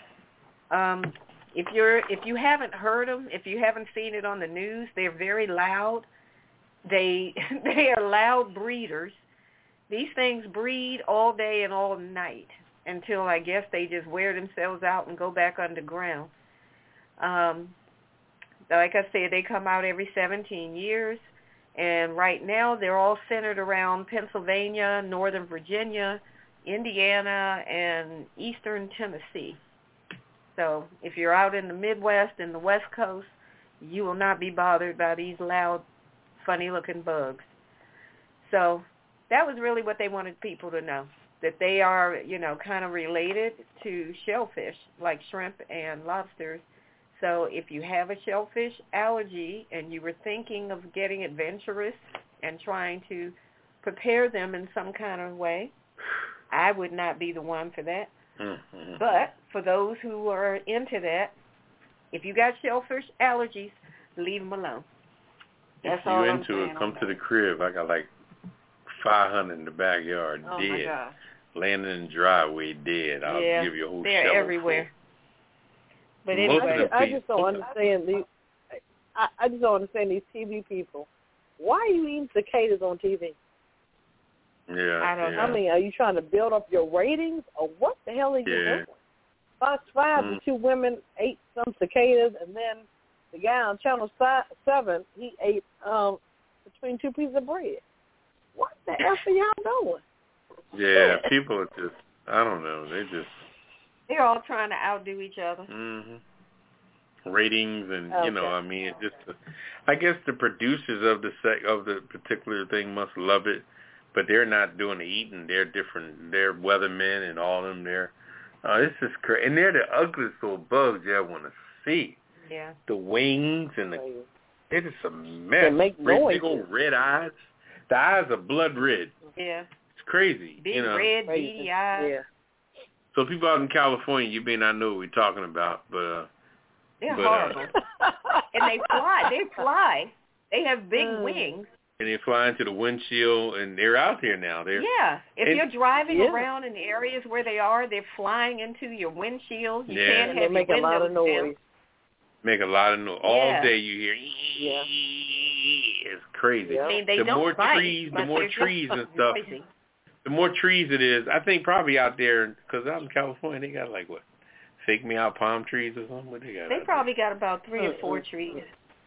If you haven't heard them, if you haven't seen it on the news, they're very loud. They are loud breeders. These things breed all day and all night until, I guess, they just wear themselves out and go back underground. Like I said, they come out every 17 years, and right now they're all centered around Pennsylvania, Northern Virginia, Indiana, and Eastern Tennessee. So if you're out in the Midwest and the West Coast, you will not be bothered by these loud, funny-looking bugs. So that was really what they wanted people to know, that they are, kind of related to shellfish, like shrimp and lobsters. So if you have a shellfish allergy and you were thinking of getting adventurous and trying to prepare them in some kind of way, I would not be the one for that. Mm-hmm. But for those who are into that, if you got shellfish allergies, leave them alone. That's if you're into it, come to the crib. I got like 500 in the backyard, dead, laying in the driveway, dead. I'll give you a whole they're everywhere. But anyway, I just don't understand these. I just don't understand these TV people. Why are you eating cicadas on TV? Yeah, I don't know. I mean, are you trying to build up your ratings, or what the hell are you doing? Fox 5, the two women ate some cicadas, and then the guy on Channel 7, he ate between two pieces of bread. What the F are y'all doing? Yeah, people are just, I don't know, they're all trying to outdo each other. Mm-hmm. Ratings and, I mean, it just, I guess the producers of the particular thing must love it. But they're not doing the eating. They're different. They're weathermen and all of them there. This is crazy. And they're the ugliest little bugs you ever want to see. Yeah. The wings and they're just a mess. They make noise. Big old red eyes. The eyes are blood red. Yeah. It's crazy. Big red, beady eyes. Yeah. So people out in California, you may not know what we're talking about, but they're horrible. And they fly. They have big wings. And they fly into the windshield, and they're out here now. If you're driving around in the areas where they are, they're flying into your windshield. You can't have make your a lot of noise. down. Make a lot of noise. All day you hear, it's crazy. I mean, the more trees and stuff, the more trees it is. I think probably out there, because out in California, they got like, what, fake me out palm trees or something? What they got? They probably got about 3 or 4 trees.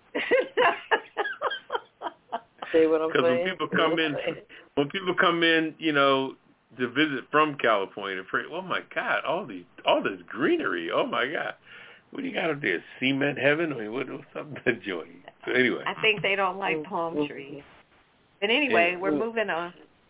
Because when people come in, to visit from California, they're afraid, oh my God, all this greenery, oh my God, what do you got up there? Cement heaven? I mean, what's up with that joint? So anyway, I think they don't like palm trees. But anyway, we're moving on.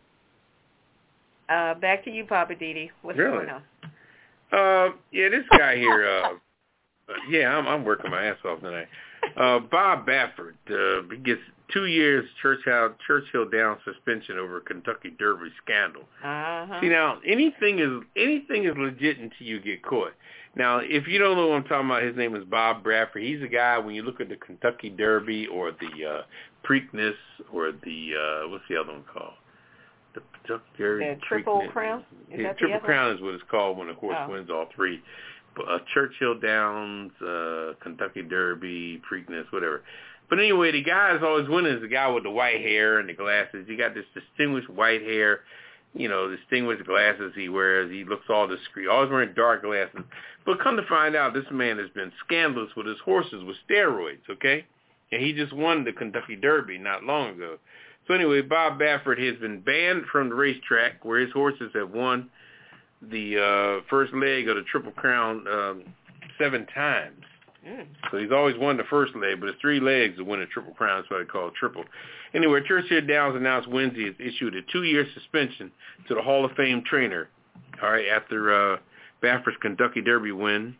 Back to you, Papa Didi. What's going on? This guy here. I'm working my ass off tonight. Bob Baffert, he gets 2 years Churchill Downs suspension over Kentucky Derby scandal. Uh-huh. See, now, anything is legit until you get caught. Now, if you don't know what I'm talking about, his name is Bob Baffert. He's a guy, when you look at the Kentucky Derby or the Preakness or the, what's the other one called? The Kentucky Derby. The Triple Crown? Triple Crown is what it's called when a horse wins all three. Churchill Downs, Kentucky Derby, Preakness, whatever. But anyway, the guy is always winning is the guy with the white hair and the glasses. He got this distinguished white hair, distinguished glasses he wears. He looks all discreet, always wearing dark glasses. But come to find out, this man has been scandalous with his horses with steroids, okay? And he just won the Kentucky Derby not long ago. So anyway, Bob Baffert has been banned from the racetrack where his horses have won the first leg of the Triple Crown 7 times. So he's always won the first leg, but it's 3 legs to win a Triple Crown. That's why they call it triple. Anyway, Churchill Downs announced Wednesday has issued a 2-year suspension to the Hall of Fame trainer, all right, after Baffert's Kentucky Derby win.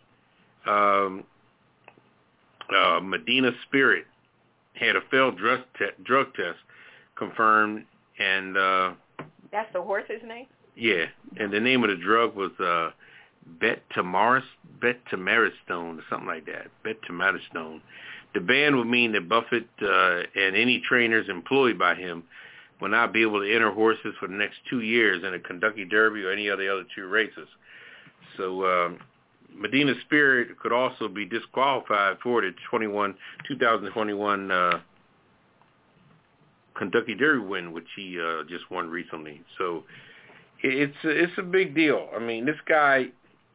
Medina Spirit had a failed drug test confirmed, and that's the horse's name? Yeah, and the name of the drug was Betamaristone, or something like that. Betamaristone. The ban would mean that Buffett and any trainers employed by him will not be able to enter horses for the next 2 years in a Kentucky Derby or any of the other 2 races. So Medina Spirit could also be disqualified for the 2021 Kentucky Derby win, which he just won recently. So it's a big deal. I mean, this guy,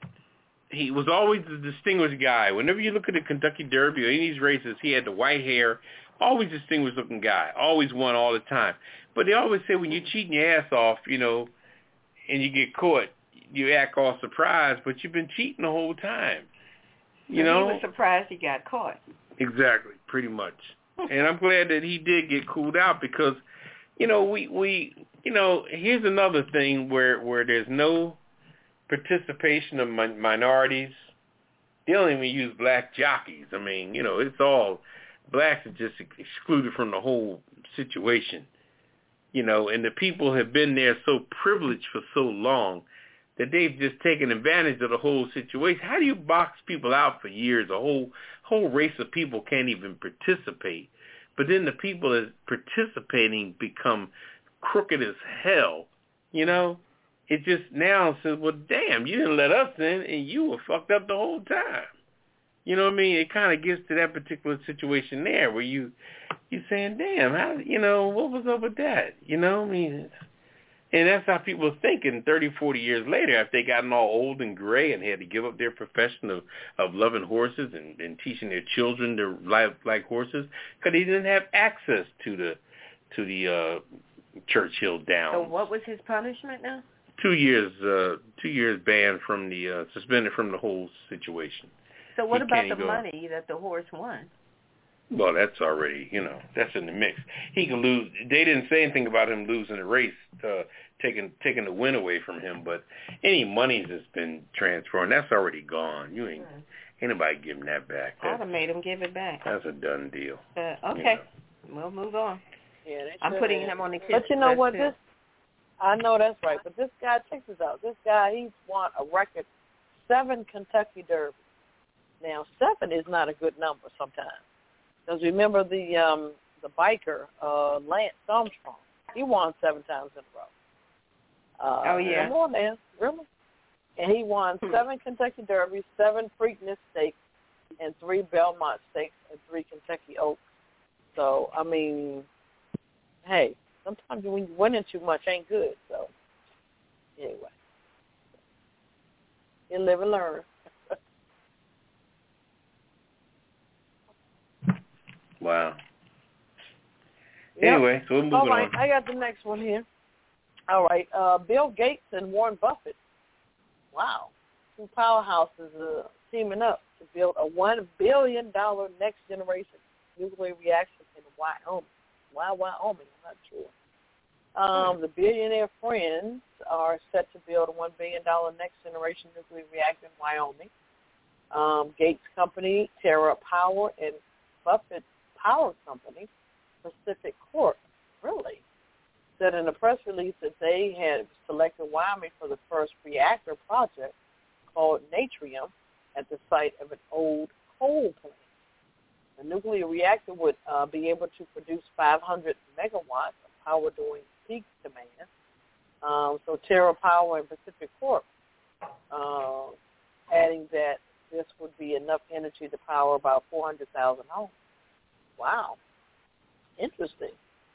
he was always the distinguished guy. Whenever you look at the Kentucky Derby or any of these races, he had the white hair, always distinguished looking guy, always won all the time. But they always say when you're cheating your ass off, you know, and you get caught, you act all surprised, but you've been cheating the whole time. You know? He was surprised he got caught. Exactly, pretty much. And I'm glad that he did get cooled out because, you know, we you know, here's another thing where there's no participation of minorities. They don't even use black jockeys. I mean, you know, it's all blacks are just excluded from the whole situation. You know, and the people have been there so privileged for so long that they've just taken advantage of the whole situation. How do you box people out for years? A whole race of people can't even participate. But then the people that are participating become crooked as hell, you know? It just now says, well, damn, you didn't let us in, and you were fucked up the whole time. You know what I mean? It kind of gets to that particular situation there where you're saying, damn, how, you know, what was up with that? You know, I mean, and that's how people are thinking 30, 40 years later after they gotten all old and gray and had to give up their profession of loving horses and teaching their children to like horses because they didn't have access to the Churchill Downs. So what was his punishment now? 2 years, 2 years banned from the suspended from the whole situation. So what about the money that the horse won? Well, that's already, you know, that's in the mix. He can lose. They didn't say anything about him losing the race, taking the win away from him. But any money that's been transferred, that's already gone. You ain't anybody giving that back. I'd have made him give it back. That's a done deal. Okay, you know. We'll move on. Yeah, I'm putting him on the kids' But you know what? list, I know that's right. But this guy, check this out. This guy, he's won a record 7 Kentucky Derbies. Now, 7 is not a good number sometimes. Because remember the biker, Lance Armstrong, he won 7 times in a row. Oh, yeah. Come on, man. Really? And he won 7 Kentucky Derbies, 7 Preakness Stakes, and 3 Belmont Stakes, and 3 Kentucky Oaks. So, I mean, hey, sometimes when you're winning too much ain't good. So, anyway. You live and learn. Wow. Yep. Anyway, so we're moving All right, on. I got the next one here. All right, Bill Gates and Warren Buffett. Wow. 2 powerhouses teaming up to build a $1 billion next-generation nuclear reactor in Wyoming. Why Wyoming? I'm not sure. The billionaire friends are set to build a $1 billion next-generation nuclear reactor in Wyoming. Gates' company, Terra Power, and Buffett's power company, Pacific Corp, really, said in a press release that they had selected Wyoming for the first reactor project called Natrium at the site of an old coal plant. The nuclear reactor would be able to produce 500 megawatts of power during peak demand. So Terra Power and Pacific Corp adding that this would be enough energy to power about 400,000 homes. Wow. Interesting.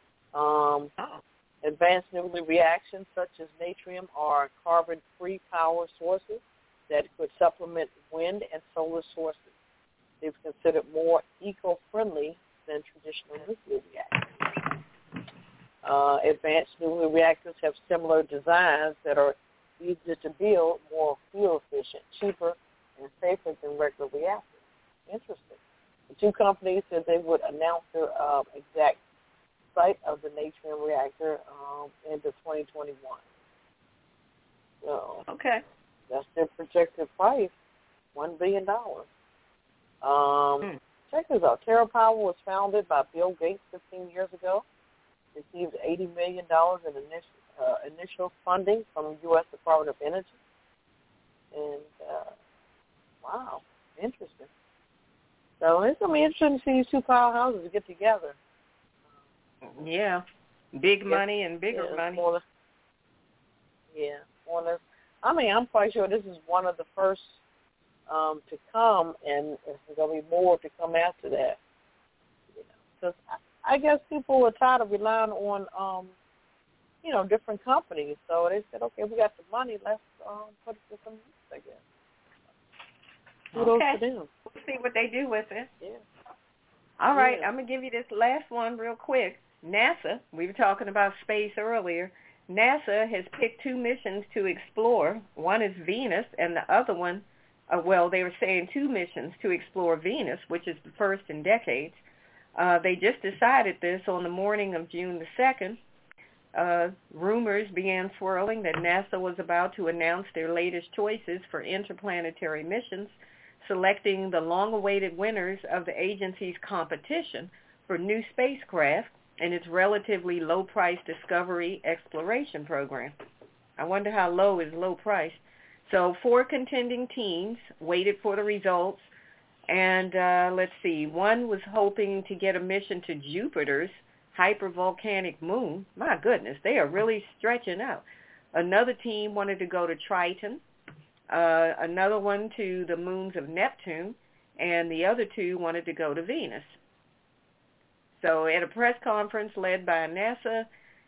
Advanced nuclear reactions such as Natrium are carbon-free power sources that could supplement wind and solar sources. They've considered more eco-friendly than traditional nuclear reactors. Advanced nuclear reactors have similar designs that are easier to build, more fuel efficient, cheaper, and safer than regular reactors. Interesting. The 2 companies said they would announce their exact site of the Natrium reactor into 2021. So okay. That's their projected price, $1 billion. Check this out. Terra Power was founded by Bill Gates 15 years ago, received $80 million in initial funding from the U.S. Department of Energy. And interesting. So it's going to be interesting to see these two powerhouses get together. Yeah. Big money and bigger money. I'm quite sure this is one of the first to come, and there's going to be more to come after that. Because I guess people were tired of relying on, different companies. So they said, okay, we got the money, let's put it to some use, I guess. Kudos to them. We'll see what they do with it. Yeah. All right, I'm going to give you this last one real quick. NASA, we were talking about space earlier. NASA has picked 2 missions to explore. One is Venus, and the other one, they were saying 2 missions to explore Venus, which is the first in decades. They just decided this on the morning of June the 2nd. Rumors began swirling that NASA was about to announce their latest choices for interplanetary missions, selecting the long-awaited winners of the agency's competition for new spacecraft and its relatively low-price Discovery Exploration program. I wonder how low is low price. So 4 contending teams waited for the results, and let's see, one was hoping to get a mission to Jupiter's hypervolcanic moon. My goodness, they are really stretching out. Another team wanted to go to Triton, another one to the moons of Neptune, and the other 2 wanted to go to Venus. So at a press conference led by NASA,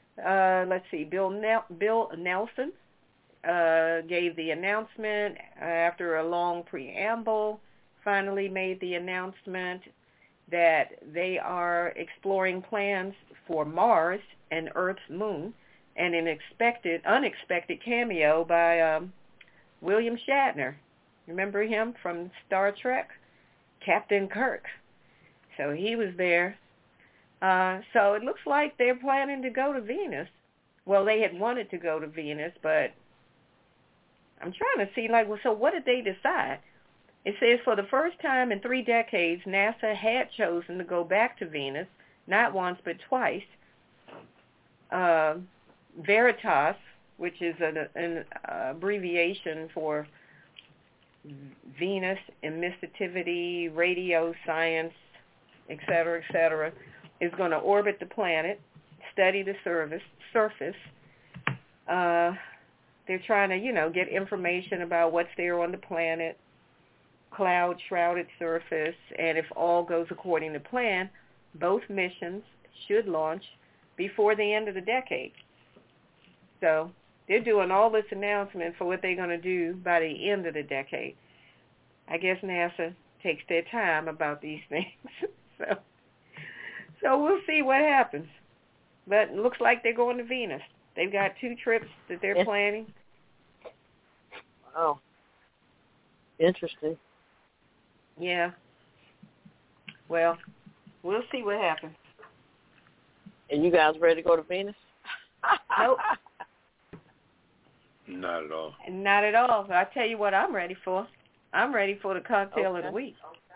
Bill Nelson gave the announcement after a long preamble, finally made the announcement that they are exploring plans for Mars and Earth's moon, and an unexpected cameo by William Shatner. Remember him from Star Trek? Captain Kirk. So he was there. So it looks like they're planning to go to Venus. Well, they had wanted to go to Venus, but I'm trying to see, so what did they decide? It says for the first time in 3 decades, NASA had chosen to go back to Venus, not once but twice. Veritas, which is an abbreviation for Venus Emissivity, Radio Science, et cetera, is going to orbit the planet, study the surface. They're trying to, get information about what's there on the planet, cloud-shrouded surface, and if all goes according to plan, both missions should launch before the end of the decade. So they're doing all this announcement for what they're going to do by the end of the decade. I guess NASA takes their time about these things. So we'll see what happens. But it looks like they're going to Venus. They've got 2 trips that they're planning. Oh, interesting. Yeah. Well, we'll see what happens. And you guys ready to go to Venus? Nope. Not at all. Not at all. But I tell you what I'm ready for. I'm ready for the cocktail of the week.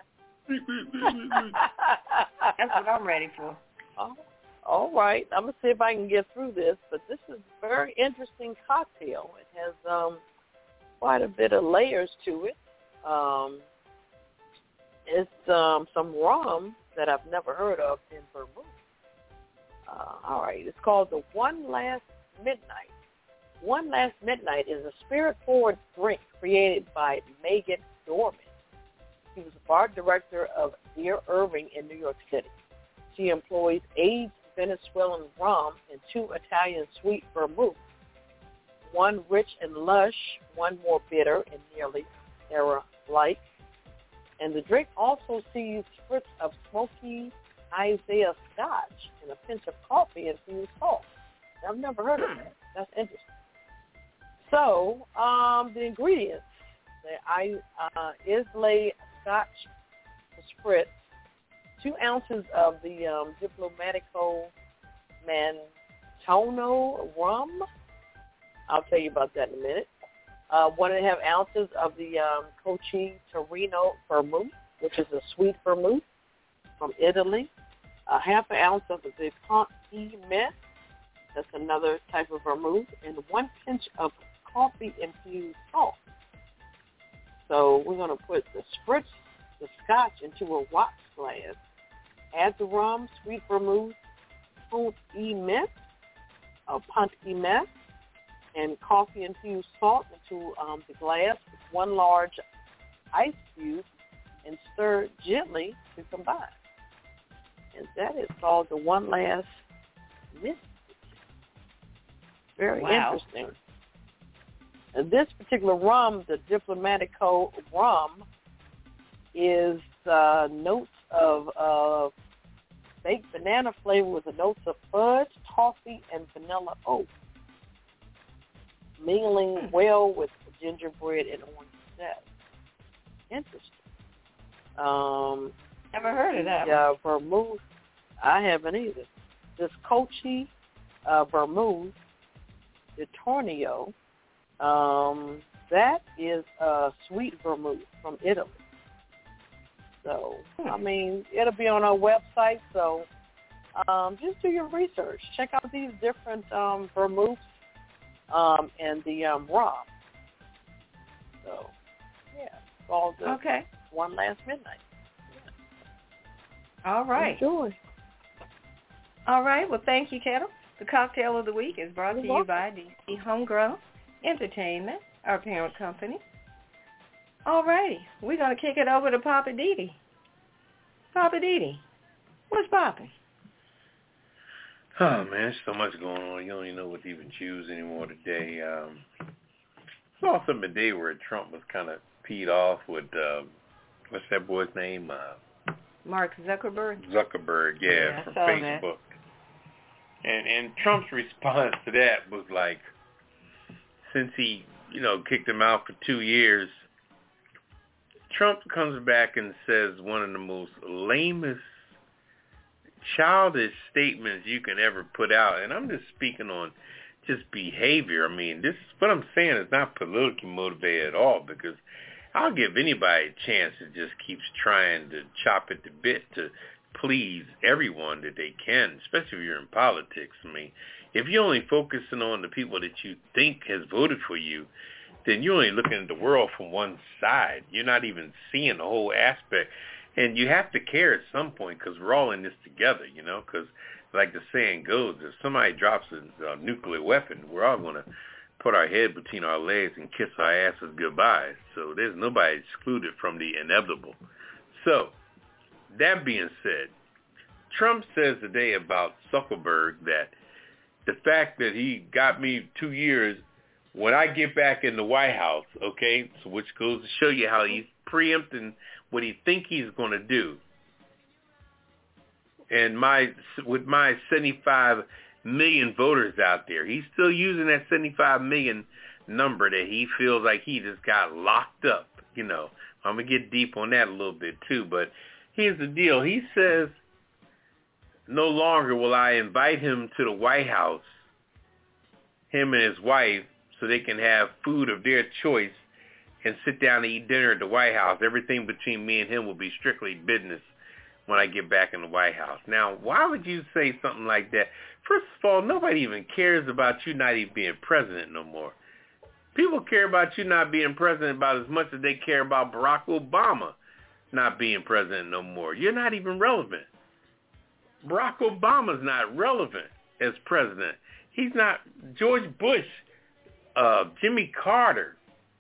That's what I'm ready for. All right. I'm going to see if I can get through this, but this is a very interesting cocktail. It has quite a bit of layers to it. It's some rum that I've never heard of in vermouth. All right. It's called the One Last Midnight. One Last Midnight is a spirit-forward drink created by Megan Dorman. She was a bar director of Dear Irving in New York City. She employs aged Venezuelan rum and 2 Italian sweet vermouths, one rich and lush, one more bitter and nearly era-like. And the drink also sees spritz of smoky Isaiah Scotch and a pinch of coffee infused salt. I've never heard of that. That's interesting. So, the ingredients. The Islay Scotch spritz, 2 ounces of the Diplomatico Mantono rum. I'll tell you about that in a minute. 1.5 ounces of the Cocchi Torino vermouth, which is a sweet vermouth from Italy. 1/2 ounce of the Ponty Mint, that's another type of vermouth, and 1 pinch of coffee-infused salt. So we're going to put the spritz the scotch into a rocks glass. Add the rum, sweet vermouth, punt-e-mess, and coffee-infused salt into the glass with one large ice cube and stir gently to combine. And that is called the One Last Mystic. Very interesting. And this particular rum, the Diplomatico rum, is notes of baked banana flavor with the notes of fudge, toffee, and vanilla oat, mingling well with gingerbread and orange zest. Interesting. Never heard of that. Yeah, vermouth. I haven't either. This Colchi vermouth, the Tornio, that is sweet vermouth from Italy. So, I mean, it'll be on our website. So, just do your research. Check out these different vermouths and the rum. So, yeah, it's called the One Last Midnight. Yeah. All right. Enjoy. All right. Well, thank you, Kettle. The cocktail of the week is brought to you by DC Homegrown Entertainment, our parent company. All righty. We're going to kick it over to Papa Didi. Papa Didi, what's popping? Oh, man, there's so much going on. You don't even know what to even choose anymore today. Saw something today where Trump was kind of peed off with, what's that boy's name? Mark Zuckerberg. Zuckerberg, from Facebook. And Trump's response to that was like, since he, kicked him out for 2 years, Trump comes back and says one of the most lamest, childish statements you can ever put out. And I'm just speaking on just behavior. I mean, this what I'm saying is not politically motivated at all, because I'll give anybody a chance that just keeps trying to chop at the bit to please everyone that they can, especially if you're in politics. I mean, if you're only focusing on the people that you think has voted for you, then you're only looking at the world from one side. You're not even seeing the whole aspect. And you have to care at some point, because we're all in this together, because like the saying goes, if somebody drops a nuclear weapon, we're all going to put our head between our legs and kiss our asses goodbye. So there's nobody excluded from the inevitable. So, that being said, Trump says today about Zuckerberg that the fact that he got me 2 years, when I get back in the White House, okay, so which goes to show you how he's preempting what he think he's going to do. And with my 75 million voters out there, he's still using that 75 million number that he feels like he just got locked up. I'm going to get deep on that a little bit too, but here's the deal. He says, no longer will I invite him to the White House, him and his wife, so they can have food of their choice and sit down and eat dinner at the White House. Everything between me and him will be strictly business when I get back in the White House. Now, why would you say something like that? First of all, nobody even cares about you not even being president no more. People care about you not being president about as much as they care about Barack Obama not being president no more. You're not even relevant. Barack Obama's not relevant as president. He's not. George Bush, Jimmy Carter.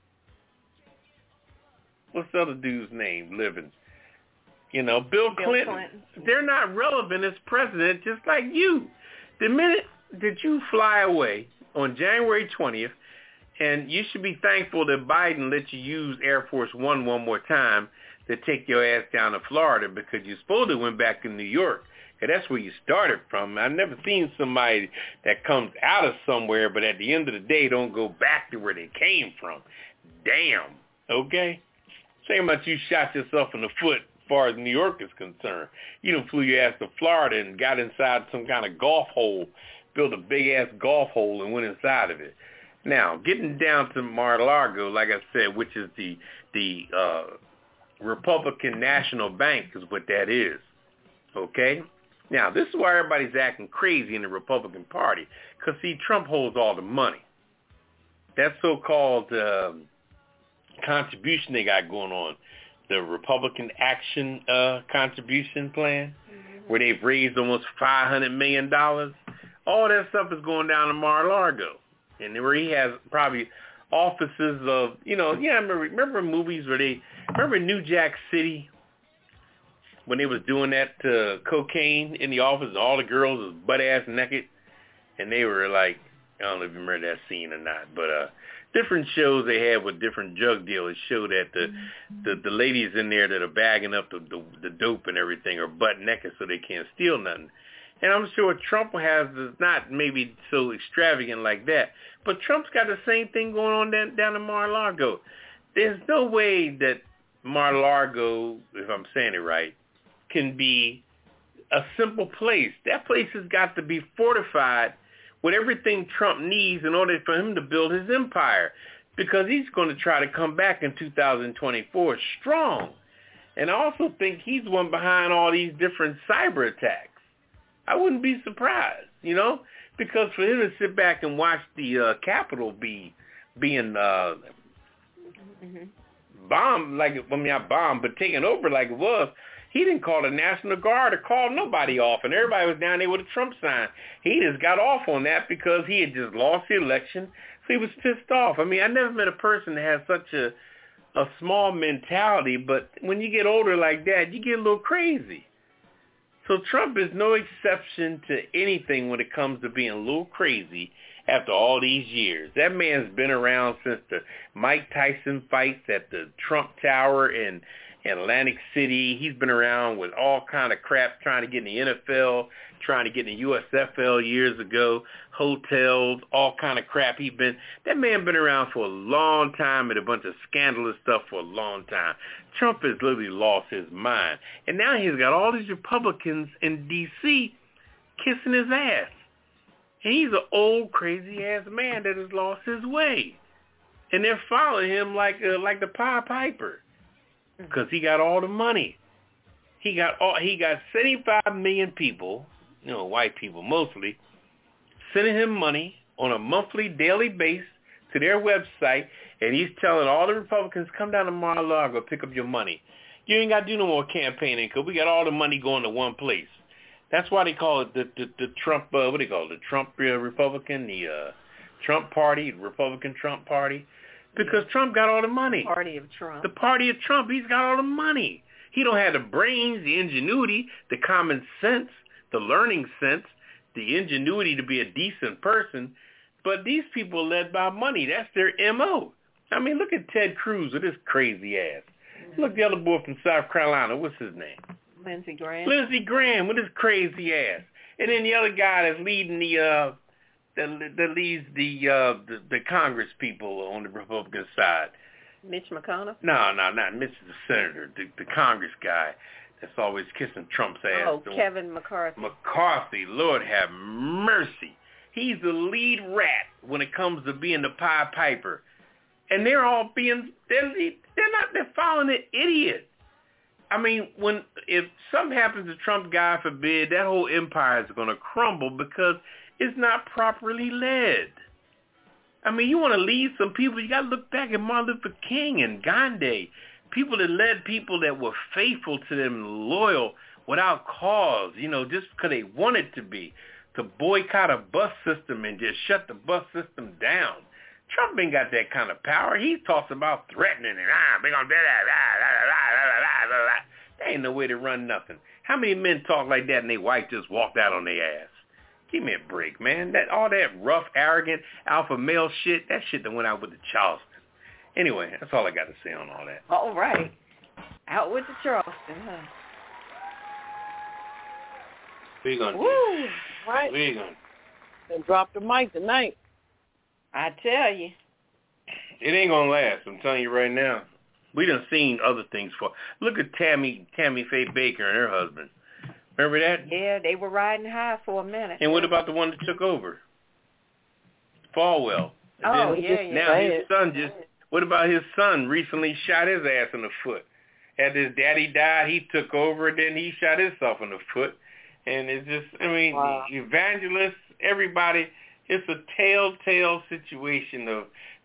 What's the other dude's name living? Bill Clinton. They're not relevant as president, just like you. The minute that you fly away on January 20th, and you should be thankful that Biden let you use Air Force One more time to take your ass down to Florida, because you supposed to went back to New York. And that's where you started from. I've never seen somebody that comes out of somewhere, but at the end of the day, don't go back to where they came from. Damn. Okay? Same about you shot yourself in the foot as far as New York is concerned. You done flew your ass to Florida and got inside some kind of golf hole, built a big-ass golf hole and went inside of it. Now, getting down to Mar-a-Lago, like I said, which is the Republican National Bank is what that is. Okay? Now, this is why everybody's acting crazy in the Republican Party, because, see, Trump holds all the money. That so-called contribution they got going on, the Republican Action Contribution Plan, where they've raised almost $500 million. All that stuff is going down to Mar-a-Lago, and where he has probably offices of, remember movies where remember New Jack City when they was doing that cocaine in the office, and all the girls was butt-ass naked, and they were like, I don't know if you remember that scene or not, but different shows they had with different drug dealers show that the ladies in there that are bagging up the dope and everything are butt naked so they can't steal nothing. And I'm sure Trump has, not maybe so extravagant like that, but Trump's got the same thing going on down in Mar-a-Lago. There's no way that Mar-a-Lago, if I'm saying it right, can be a simple place. That place has got to be fortified with everything Trump needs in order for him to build his empire, because he's going to try to come back in 2024 strong. And I also think he's one behind all these different cyber attacks. I wouldn't be surprised, because for him to sit back and watch the Capitol being bombed, not bombed, but taken over like it was, he didn't call the National Guard or call nobody off, and everybody was down there with a Trump sign. He just got off on that because he had just lost the election, so he was pissed off. I mean, I never met a person that has such a small mentality, but when you get older like that, you get a little crazy. So Trump is no exception to anything when it comes to being a little crazy after all these years. That man's been around since the Mike Tyson fights at the Trump Tower in Atlantic City. He's been around with all kind of crap, trying to get in the NFL, trying to get in the USFL years ago, hotels, all kind of crap. That man been around for a long time and a bunch of scandalous stuff for a long time. Trump has literally lost his mind. And now he's got all these Republicans in D.C. kissing his ass. And he's an old, crazy-ass man that has lost his way. And they're following him like the Pied Piper, because he got all the money. He got 75 million people, white people mostly, sending him money on a monthly, daily basis to their website, and he's telling all the Republicans, come down to Mar-a-Lago, pick up your money. You ain't got to do no more campaigning because we got all the money going to one place. That's why they call it the Trump, what do they call it, the Trump Republican, the Trump Party, the Republican Trump Party, because Trump got all the money. Party of Trump. The Party of Trump, he's got all the money. He don't have the brains, the ingenuity, the common sense, the learning sense, the ingenuity to be a decent person, but these people are led by money. That's their M.O. I mean, look at Ted Cruz with his crazy ass. Look, the other boy from South Carolina, what's his name? Lindsey Graham. Lindsey Graham with his crazy ass. And then the other guy that's leading the Congress people on the Republican side. Mitch McConnell? No, not Mitch, the senator, the Congress guy that's always kissing Trump's ass. Oh, Kevin McCarthy. McCarthy, Lord have mercy. He's the lead rat when it comes to being the Pied Piper. And they're all they're following an idiot. I mean, if something happens to Trump, God forbid, that whole empire is going to crumble because it's not properly led. I mean, you want to lead some people, you got to look back at Martin Luther King and Gandhi, people that led people that were faithful to them, loyal, without cause, just because they wanted to be, to boycott a bus system and just shut the bus system down. Trump ain't got that kind of power. He talks about threatening and we're gonna do that. There ain't no way to run nothing. How many men talk like that and they wife just walked out on their ass? Give me a break, man. All that rough, arrogant, alpha male shit, that shit that went out with the Charleston. Anyway, that's all I got to say on all that. All right. Out with the Charleston, huh? What you gonna do? Woo! Right. What you gonna do? And drop the mic tonight. I tell you. It ain't gonna last. I'm telling you right now. We done seen other things for. Look at Tammy Faye Baker and her husband. Remember that? Yeah, they were riding high for a minute. And what about the one that took over? Falwell. And now his son what about his son recently shot his ass in the foot? After his daddy died, he took over, and then he shot himself in the foot. And it's just, evangelists, everybody, it's a telltale situation of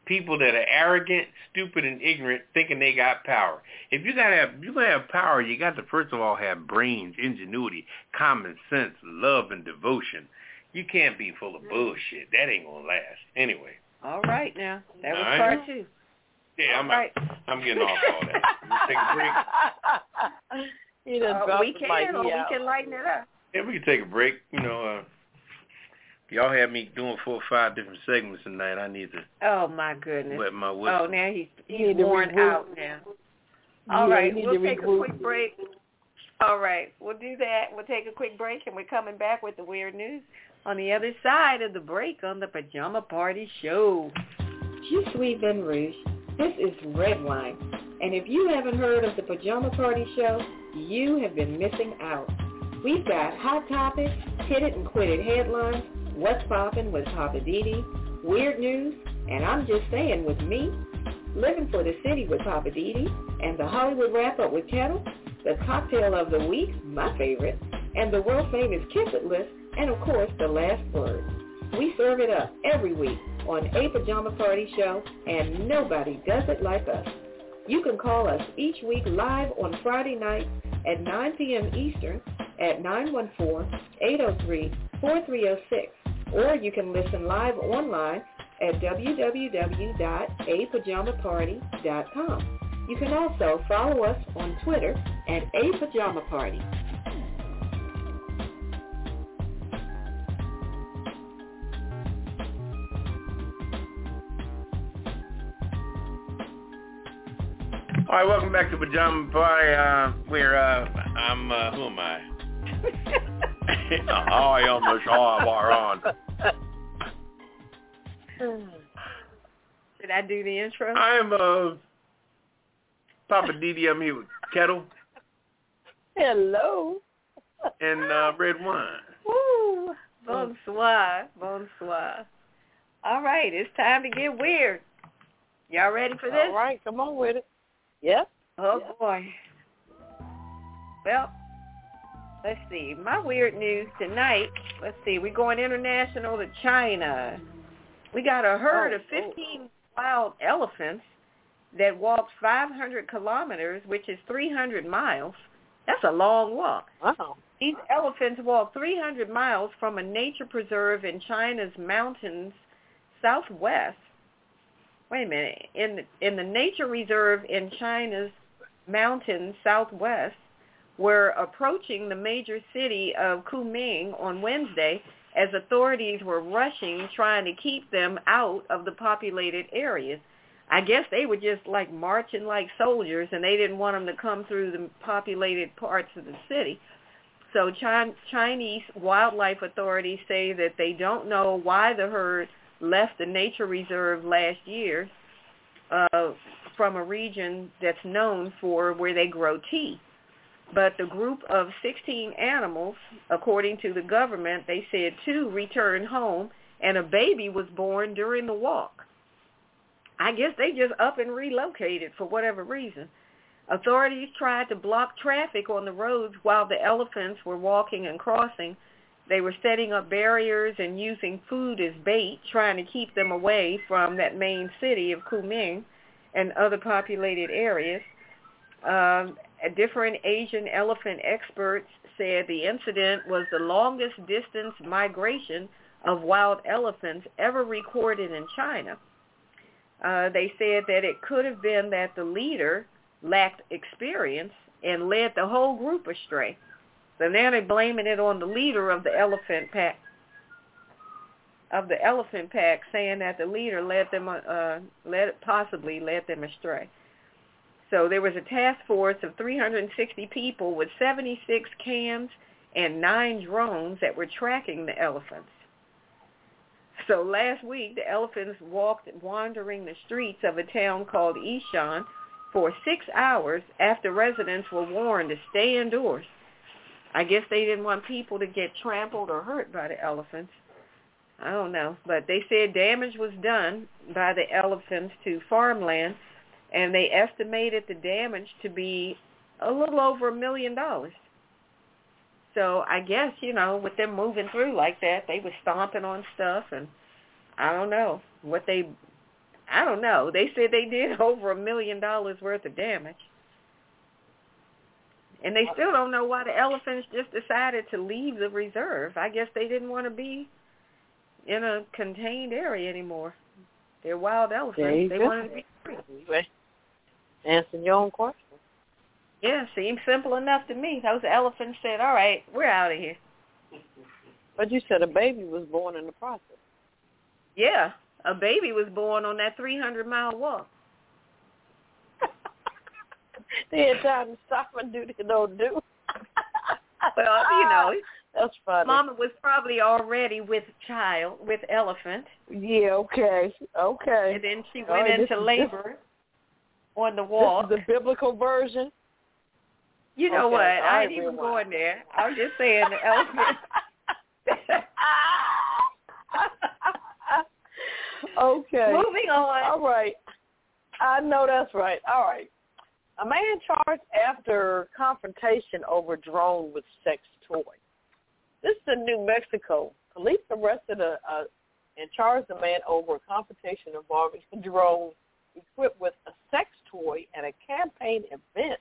people that are arrogant, stupid, and ignorant, thinking they got power. If you're gonna have power, you got to first of all have brains, ingenuity, common sense, love, and devotion. You can't be full of bullshit. That ain't gonna last. Anyway. All right, now that was right. part 2. Yeah, I'm getting off all that. Let's take a break. We can lighten it up. Yeah, we can take a break. Y'all have me doing 4 or 5 different segments tonight. I need to. Oh my goodness. Wet my whistle. Oh, now he's worn out now. All right, we'll take a quick break. All right, we'll do that. We'll take a quick break, and we're coming back with the weird news on the other side of the break on the Pajama Party Show. Je suis Vin Rouge. This is Red Wine. And if you haven't heard of the Pajama Party Show, you have been missing out. We've got hot topics, hit it and quit it headlines, what's poppin' with Papa Didi, weird news, and I'm just saying with me, Living for the City with Papa Didi, and the Hollywood Wrap-Up with Kettle, the Cocktail of the Week, my favorite, and the world-famous Kiss It list, and of course, the last word. We serve it up every week on A Pajama Party Show, and nobody does it like us. You can call us each week live on Friday nights at 9 p.m. Eastern at 914-803-4306, or you can listen live online at www.apajamaparty.com. You can also follow us on Twitter at apajamaparty. All right, welcome back to Pajama Party. Who am I? I am the Shawaran. Did I do the intro? I am Papa Didi. I'm here with Kettle. Hello. And red wine. Woo! Bonsoir. Bonsoir. All right, it's time to get weird. Y'all ready for this? All right, come on with it. Yep. Oh, boy. Well, let's see. My weird news tonight, we're going international to China. We got a herd of 15 wild elephants that walked 500 kilometers, which is 300 miles. That's a long walk. Wow. These elephants walked 300 miles from a nature preserve in China's mountains southwest. Wait a minute. In the nature reserve in China's mountains southwest, were approaching the major city of Kunming on Wednesday as authorities were rushing, trying to keep them out of the populated areas. I guess they were just like marching like soldiers, and they didn't want them to come through the populated parts of the city. So Chinese wildlife authorities say that they don't know why the herd left the nature reserve last year from a region that's known for where they grow tea. But the group of 16 animals, according to the government, they said 2 returned home and a baby was born during the walk. I guess they just up and relocated for whatever reason. Authorities tried to block traffic on the roads while the elephants were walking and crossing. They were setting up barriers and using food as bait, trying to keep them away from that main city of Kunming and other populated areas. Different Asian elephant experts said the incident was the longest distance migration of wild elephants ever recorded in China. They said that it could have been that the leader lacked experience and led the whole group astray. So now they're blaming it on the leader of the elephant pack. Saying that the leader possibly led them astray. So there was a task force of 360 people with 76 cams and 9 drones that were tracking the elephants. So last week, the elephants walked wandering the streets of a town called Yishan for 6 hours after residents were warned to stay indoors. I guess they didn't want people to get trampled or hurt by the elephants. I don't know. But they said damage was done by the elephants to farmland, and they estimated the damage to be a little over $1 million. So I guess, with them moving through like that, they were stomping on stuff, and I don't know what they I don't know. They said they did over $1 million worth of damage. And they still don't know why the elephants just decided to leave the reserve. I guess they didn't want to be in a contained area anymore. They're wild elephants. They wanted to be free. Answering your own question. Yeah, seems simple enough to me. Those elephants said, all right, we're out of here. But you said a baby was born in the process. Yeah, a baby was born on that 300-mile walk. They had time to stop and do the don't do. Well, that's funny. Mama was probably already with elephant. Yeah, okay. And then she went into labor on the walk. This is the biblical version? You know what? I ain't even going there. I'm just saying the elephant. Okay. Moving on. All right. I know that's right. All right. A man charged after confrontation over drone with sex toy. This is in New Mexico. Police arrested and charged a man over a confrontation involving a drone equipped with a sex toy at a campaign event.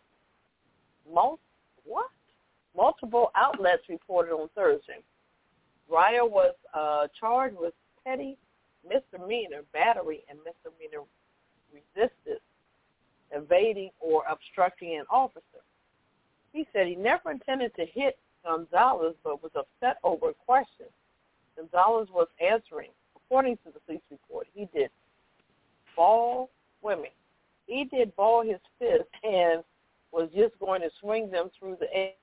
Multiple outlets reported on Thursday. Raya was charged with petty misdemeanor battery and misdemeanor resistance, evading or obstructing an officer. He said he never intended to hit Gonzalez, but was upset over a question. Gonzalez was answering. According to the police report, he did ball women. He did ball his fist and was just going to swing them through the air.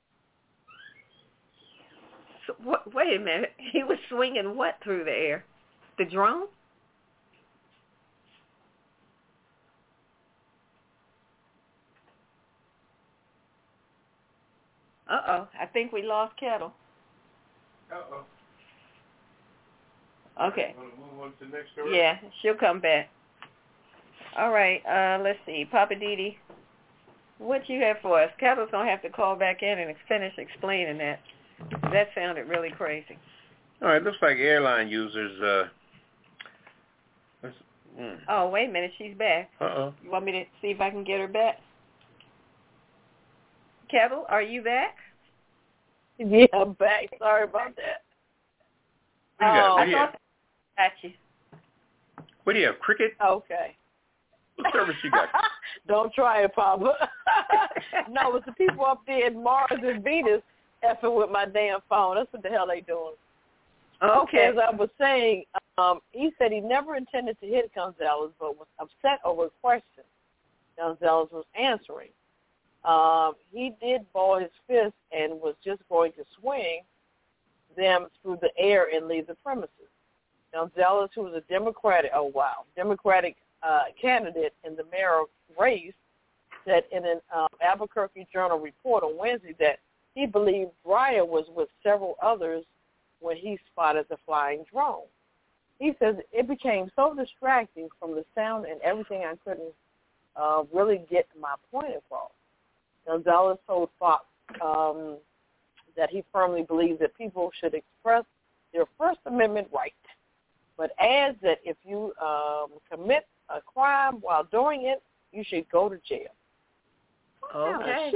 So, wait a minute. He was swinging what through the air? The drone? Uh-oh. I think we lost Kettle. Uh-oh. Okay. Want to move on to the next story? Yeah, she'll come back. All right. Let's see. Papa Didi, what you have for us? Kettle's going to have to call back in and finish explaining that. That sounded really crazy. All right. Looks like airline users... Oh, wait a minute. She's back. Uh-oh. You want me to see if I can get her back? Kettle, are you back? Yeah, I'm back. Sorry about that. Got you. What do you have, Cricket? Okay. What service you got? Don't try it, Papa. No, it's the people up there in Mars and Venus effing with my damn phone. That's what the hell they doing. Okay. As I was saying, he said he never intended to hit Gonzalez, but was upset over a question Gonzalez was answering. He did ball his fist and was just going to swing them through the air and leave the premises. Gonzalez, who was a Democratic candidate in the mayor race, said in an Albuquerque Journal report on Wednesday that he believed Breyer was with several others when he spotted the flying drone. He says it became so distracting from the sound and everything I couldn't really get my point across. Gonzalez told Fox that he firmly believes that people should express their First Amendment right, but adds that if you commit a crime while doing it, you should go to jail. Okay.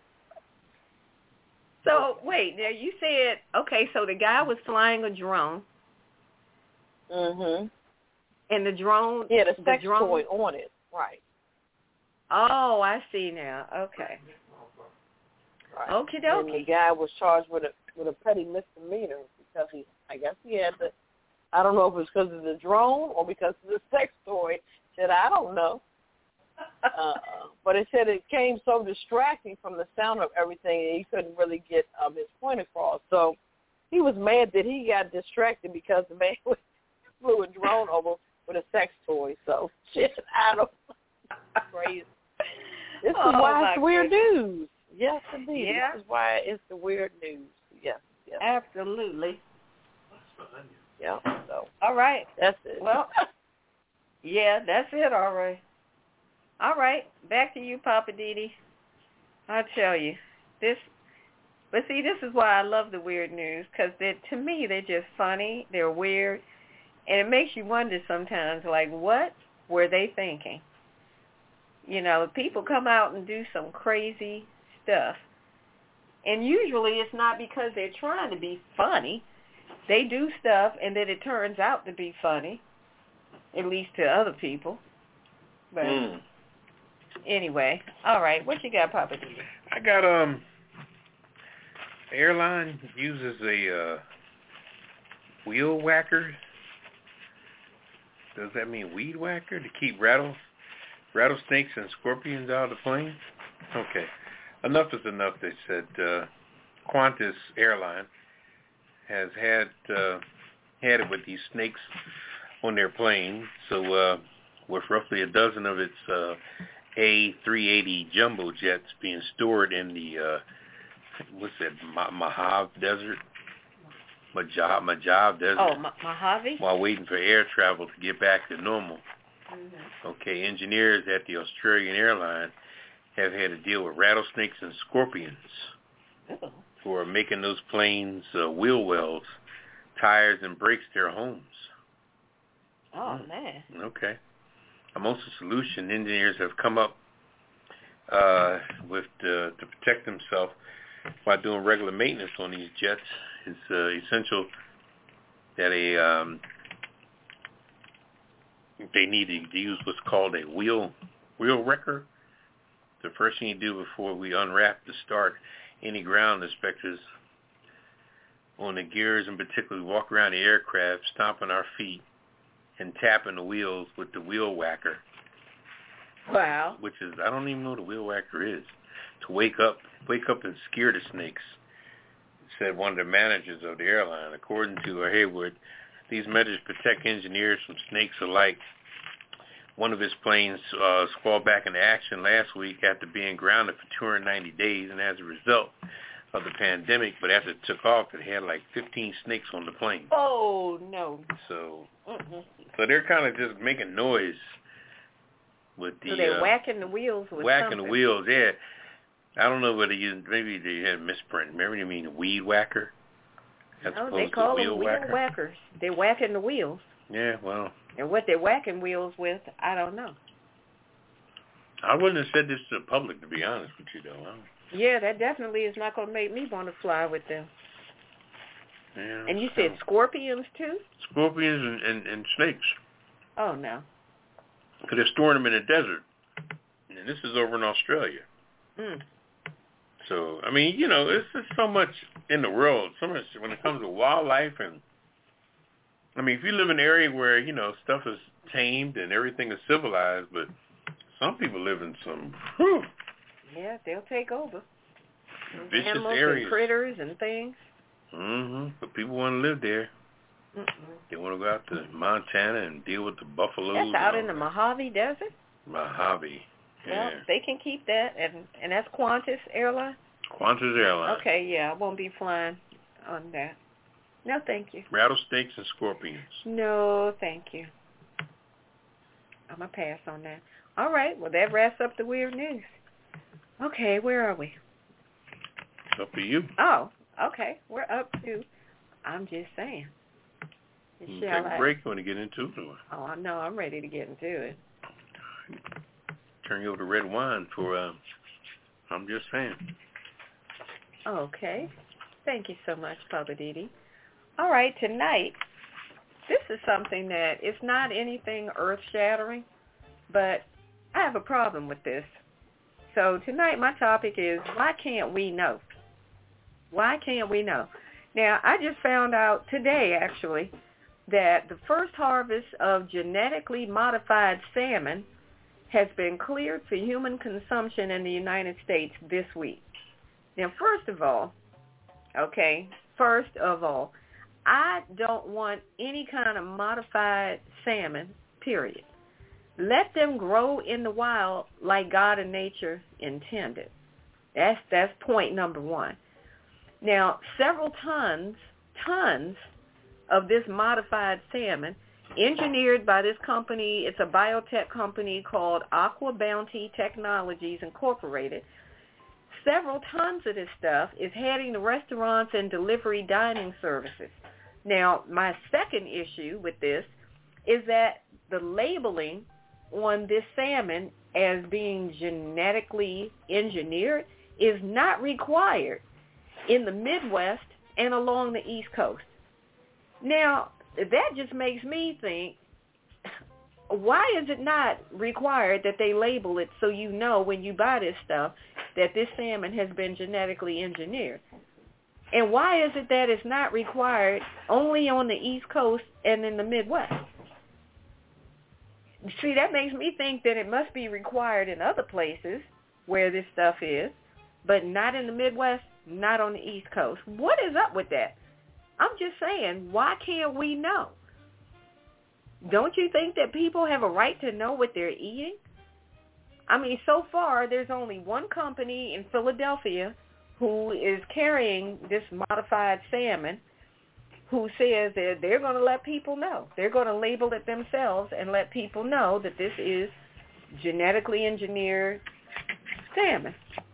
So, wait, now you said, okay, so the guy was flying a drone. Mm-hmm. And the drone... Yeah, the sex toy on it, right. Oh, I see now. Okay. Right. Okie dokie. And the guy was charged with a petty misdemeanor because I guess he had the, I don't know if it was because of the drone or because of the sex toy. Said I don't know. But it said it came so distracting from the sound of everything that he couldn't really get his point across. So he was mad that he got distracted because the man flew a drone over with a sex toy. So shit, I don't know. Crazy. This is why it's weird news. Yes, indeed. Yeah. This is why it's the weird news. Yes, yes. Absolutely. Yeah. So. All right. That's it. Well, yeah, that's it. All right. All right. Back to you, Papa Didi. I tell you, this is why I love the weird news, because to me, they're just funny. They're weird. And it makes you wonder sometimes, like, what were they thinking? You know, people come out and do some crazy stuff. And usually it's not because they're trying to be funny. They do stuff and then it turns out to be funny, at least to other people. But anyway, all right, what you got, Papa D? I got airline uses a wheel whacker. Does that mean weed whacker to keep rattlesnakes and scorpions out of the plane? Okay. Enough is enough, they said. Qantas Airline has had it with these snakes on their plane. So with roughly a dozen of its A380 jumbo jets being stored in the, Mojave Desert? Mojave Desert. Oh, Mojave? While waiting for air travel to get back to normal. Mm-hmm. Okay, engineers at the Australian airline have had to deal with rattlesnakes and scorpions who are making those planes wheel wells, tires, and brakes their homes. Oh, man. Okay. Amongst the solution, engineers have come up with to protect themselves by doing regular maintenance on these jets. It's essential that they need to use what's called a wheel wrecker. The first thing you do before we unwrap to start any ground inspectors on the gears, and particularly walk around the aircraft, stomping our feet and tapping the wheels with the wheel whacker. Wow. Which is, I don't even know what a wheel whacker is. To wake up and scare the snakes, said one of the managers of the airline. According to Hayward, these measures protect engineers from snakes alike. One of his planes squalled back into action last week after being grounded for 290 days, and as a result of the pandemic, but after it took off, it had like 15 snakes on the plane. Oh, no. So they're kind of just making noise with the... So they're whacking the wheels with whacking something. The wheels, yeah. I don't know whether maybe they had a misprint. Remember, you mean weed whacker? No, they call them wheel whackers. They're whacking the wheels. Yeah, well... And what they're whacking wheels with, I don't know. I wouldn't have said this to the public, to be honest with you, though. Yeah, that definitely is not going to make me want to fly with them. Yeah, and you said scorpions, too? Scorpions and snakes. Oh, no. Because they're storing them in the desert. And this is over in Australia. So, I mean, you know, it's just so much in the world. So much when it comes to wildlife and... I mean, if you live in an area where, you know, stuff is tamed and everything is civilized, but some people live in some, yeah, they'll take over. Vicious animals areas. And critters and things. But people want to live there. They want to go out to Montana and deal with the buffaloes. That's out in the Mojave Desert? Mojave, yeah. Well, they can keep that, and that's Qantas Airline? Qantas Airline. Okay, yeah, I won't be flying on that. No, thank you. Rattlesnakes and scorpions. No, thank you. I'm going to pass on that. All right, well, that wraps up the weird news. Okay, where are we? It's up to you. Oh, okay. We're up to, I'm just saying. Take a break when you get into it. Oh, no, I'm ready to get into it. Turn you over to red wine for, I'm just saying. Okay. Thank you so much, Papa Didi. All right, tonight, this is something that is not anything earth-shattering, but I have a problem with this. So tonight my topic is, why can't we know? Why can't we know? Now, I just found out today, actually, that the first harvest of genetically modified salmon has been cleared for human consumption in the United States this week. Now, first of all, I don't want any kind of modified salmon, period. Let them grow in the wild like God and nature intended. That's point number one. Now, several tons of this modified salmon, engineered by this company, it's a biotech company called Aqua Bounty Technologies Incorporated. Several tons of this stuff is heading to restaurants and delivery dining services. Now, my second issue with this is that the labeling on this salmon as being genetically engineered is not required in the Midwest and along the East Coast. Now, that just makes me think, why is it not required that they label it so you know when you buy this stuff that this salmon has been genetically engineered? And why is it that it's not required only on the East Coast and in the Midwest? See, that makes me think that it must be required in other places where this stuff is, but not in the Midwest, not on the East Coast. What is up with that? I'm just saying, why can't we know? Don't you think that people have a right to know what they're eating? I mean, so far, there's only one company in Philadelphia who is carrying this modified salmon who says that they're going to let people know. They're going to label it themselves and let people know that this is genetically engineered salmon.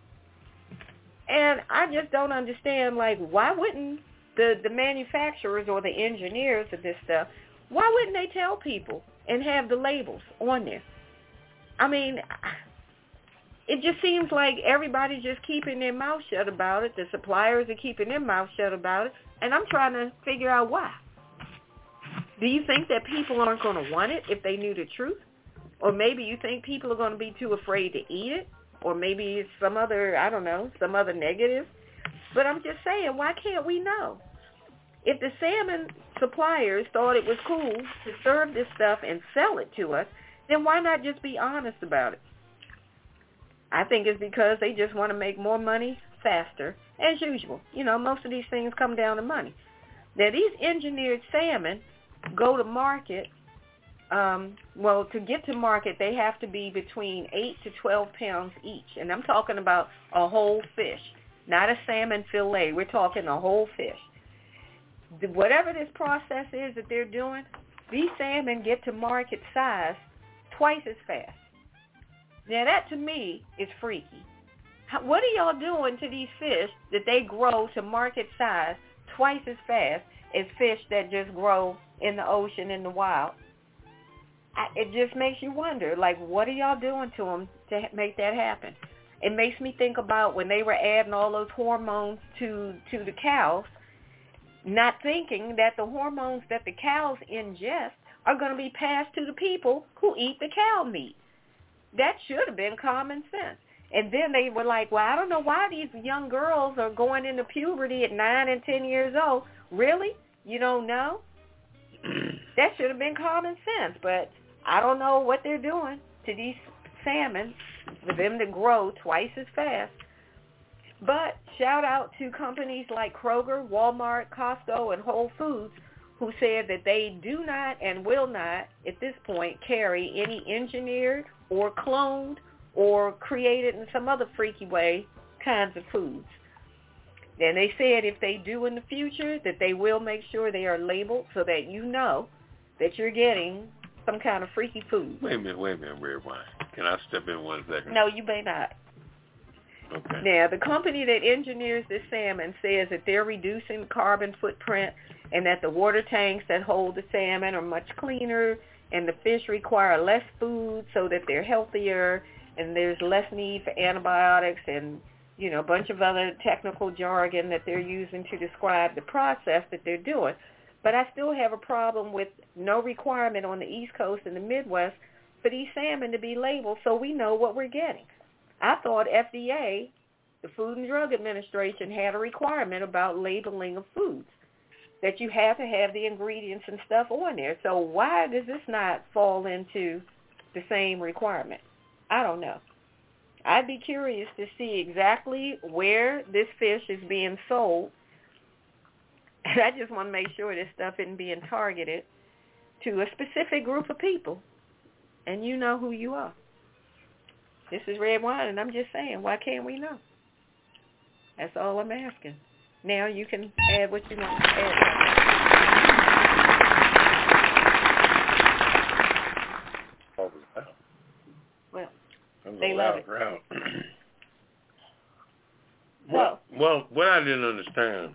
And I just don't understand, like, why wouldn't the manufacturers or the engineers of this stuff, why wouldn't they tell people and have the labels on there? I mean, it just seems like everybody's just keeping their mouth shut about it. The suppliers are keeping their mouth shut about it. And I'm trying to figure out why. Do you think that people aren't going to want it if they knew the truth? Or maybe you think people are going to be too afraid to eat it? Or maybe it's some other, I don't know, some other negative. But I'm just saying, why can't we know? If the salmon suppliers thought it was cool to serve this stuff and sell it to us, then why not just be honest about it? I think it's because they just want to make more money faster, as usual. You know, most of these things come down to money. Now, these engineered salmon go to market, to get to market, they have to be between 8 to 12 pounds each. And I'm talking about a whole fish, not a salmon fillet. We're talking a whole fish. Whatever this process is that they're doing, these salmon get to market size twice as fast. Now, that to me is freaky. What are y'all doing to these fish that they grow to market size twice as fast as fish that just grow in the ocean in the wild? It just makes you wonder, like, what are y'all doing to them to make that happen? It makes me think about when they were adding all those hormones to the cows, not thinking that the hormones that the cows ingest are going to be passed to the people who eat the cow meat. That should have been common sense. And then they were like, well, I don't know why these young girls are going into puberty at 9 and 10 years old. Really? You don't know? That should have been common sense. But I don't know what they're doing to these salmon for them to grow twice as fast. But shout out to companies like Kroger, Walmart, Costco, and Whole Foods who said that they do not and will not, at this point, carry any engineered or cloned or created in some other freaky way kinds of foods. And they said if they do in the future, that they will make sure they are labeled so that you know that you're getting some kind of freaky food. Wait a minute, Red Wine. Can I step in 1 second? No, you may not. Okay. Now, the company that engineers this salmon says that they're reducing carbon footprint and that the water tanks that hold the salmon are much cleaner and the fish require less food so that they're healthier and there's less need for antibiotics and, you know, a bunch of other technical jargon that they're using to describe the process that they're doing. But I still have a problem with no requirement on the East Coast and the Midwest for these salmon to be labeled so we know what we're getting. I thought FDA, the Food and Drug Administration, had a requirement about labeling of foods, that you have to have the ingredients and stuff on there. So why does this not fall into the same requirement? I don't know. I'd be curious to see exactly where this fish is being sold. And I just want to make sure this stuff isn't being targeted to a specific group of people. And you know who you are. This is Red Wine, and I'm just saying, why can't we know? That's all I'm asking. Now you can add what you want to add. What was that? Well, they love it. Crowd. Well, what I didn't understand,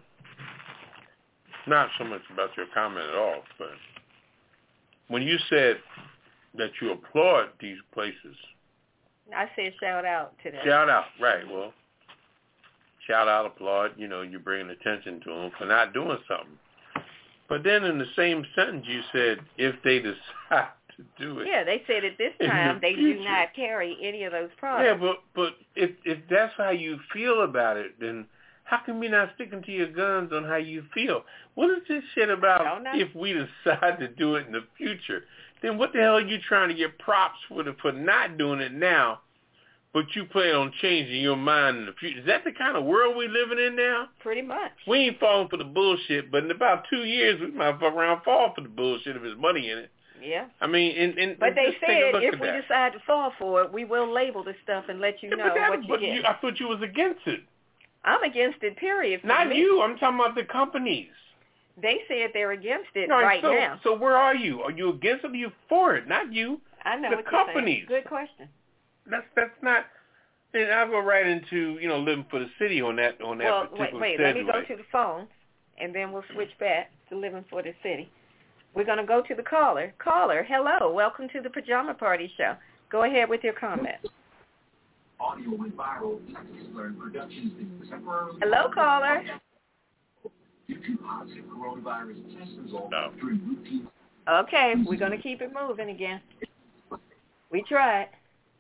not so much about your comment at all, but when you said that you applaud these places. I said shout out to them. Shout out, right. Well, shout out, applaud, you're bringing attention to them for not doing something. But then in the same sentence you said, if they decide to do it. Yeah, they said at this time they do not carry any of those products. Yeah, but if that's how you feel about it, then how come you're not sticking to your guns on how you feel? What is this shit about if we decide to do it in the future? Then what the hell are you trying to get props for not doing it now, but you plan on changing your mind in the future? Is that the kind of world we living in now? Pretty much. We ain't falling for the bullshit, but in about 2 years, we might fuck around fall for the bullshit if there's money in it. Yeah. I mean, but they said if we decide to fall for it, we will label the stuff and let you know what you get. I thought you was against it. I'm against it, period. Not you. I'm talking about the companies. They said they're against it now. So where are you? Are you against it or are you for it? Not you. I know the what companies. You're saying. Good question. That's not. And I'll go right into living for the city on that particular wait. Let me go to the phone, and then we'll switch back to living for the city. We're going to go to the caller. Caller, hello. Welcome to the Pajama Party Show. Go ahead with your comment. Audio went viral. Productions temporarily. Hello, caller. Due to positive coronavirus test results during routine. Okay, we're going to keep it moving again. We tried.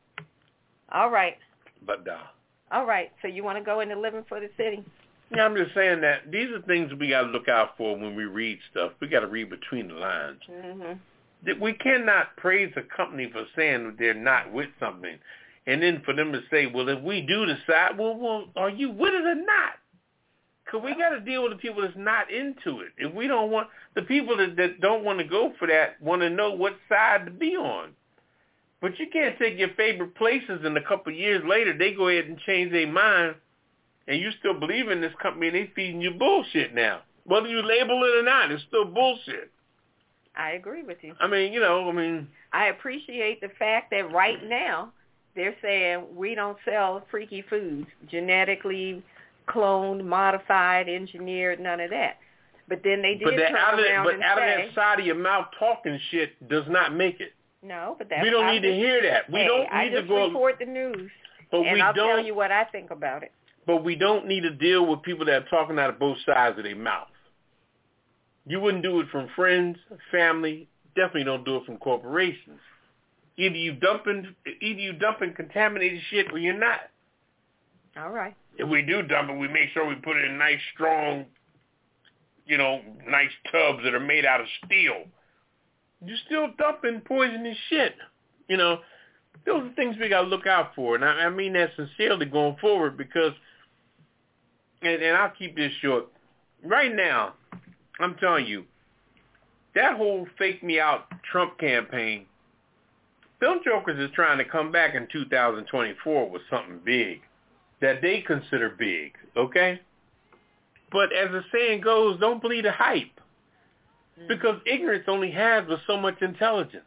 All right. All right, so you want to go into living for the city? Yeah, I'm just saying that these are things we got to look out for when we read stuff. We got to read between the lines. Mm-hmm. We cannot praise a company for saying that they're not with something, and then for them to say, well, if we do decide, well, are you with it or not? Because we got to deal with the people that's not into it. If we don't want, the people that don't want to go for that want to know what side to be on. But you can't take your favorite places and a couple of years later they go ahead and change their mind and you still believe in this company and they feeding you bullshit now. Whether you label it or not, it's still bullshit. I agree with you. I mean, I appreciate the fact that right now they're saying we don't sell freaky foods, genetically cloned, modified, engineered, none of that. But then they did turn around and say... But out of that side of your mouth talking shit does not make it. No, but that's... We don't need to hear that. We don't need to go... I just report the news, and I'll tell you what I think about it. But we don't need to deal with people that are talking out of both sides of their mouth. You wouldn't do it from friends, family. Definitely don't do it from corporations. Either you dumping contaminated shit or you're not. All right. If we do dump it, we make sure we put it in nice, strong, nice tubs that are made out of steel. You're still dumping poisonous shit. Those are things we got to look out for. And I mean that sincerely going forward because, and I'll keep this short. Right now, I'm telling you, that whole fake me out Trump campaign, them jokers is trying to come back in 2024 with something big that they consider big, okay? But as the saying goes, don't believe the hype. Because ignorance only has but so much intelligence.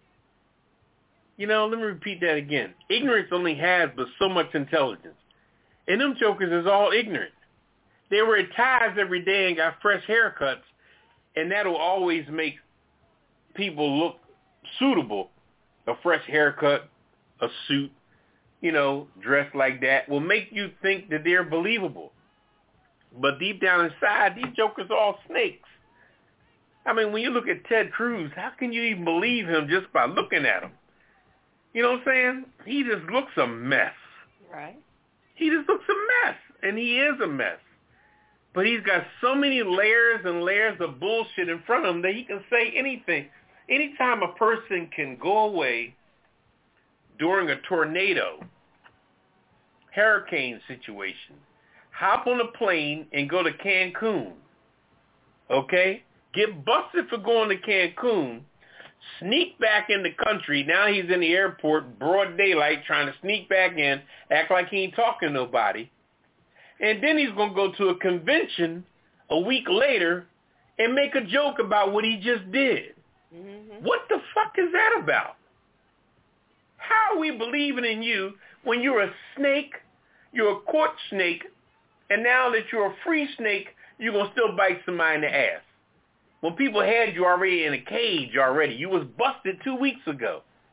Let me repeat that again. Ignorance only has but so much intelligence. And them jokers is all ignorant. They wear ties every day and got fresh haircuts, and that'll always make people look suitable. A fresh haircut, a suit, dressed like that will make you think that they're believable. But deep down inside, these jokers are all snakes. I mean, when you look at Ted Cruz, how can you even believe him just by looking at him? You know what I'm saying? He just looks a mess. Right. He just looks a mess, and he is a mess. But he's got so many layers and layers of bullshit in front of him that he can say anything. Anytime a person can go away during a tornado, hurricane situation, hop on a plane and go to Cancun, okay? Get busted for going to Cancun, sneak back in the country. Now he's in the airport, broad daylight, trying to sneak back in, act like he ain't talking to nobody. And then he's going to go to a convention a week later and make a joke about what he just did. Mm-hmm. What the fuck is that about? How are we believing in you when you're a snake, you're a court snake, and now that you're a free snake, you're going to still bite somebody in the ass? When people had you already in a cage already, you was busted 2 weeks ago.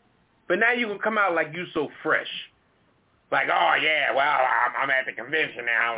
But now you can come out like you so fresh. Like, oh, yeah, well, I'm at the convention now.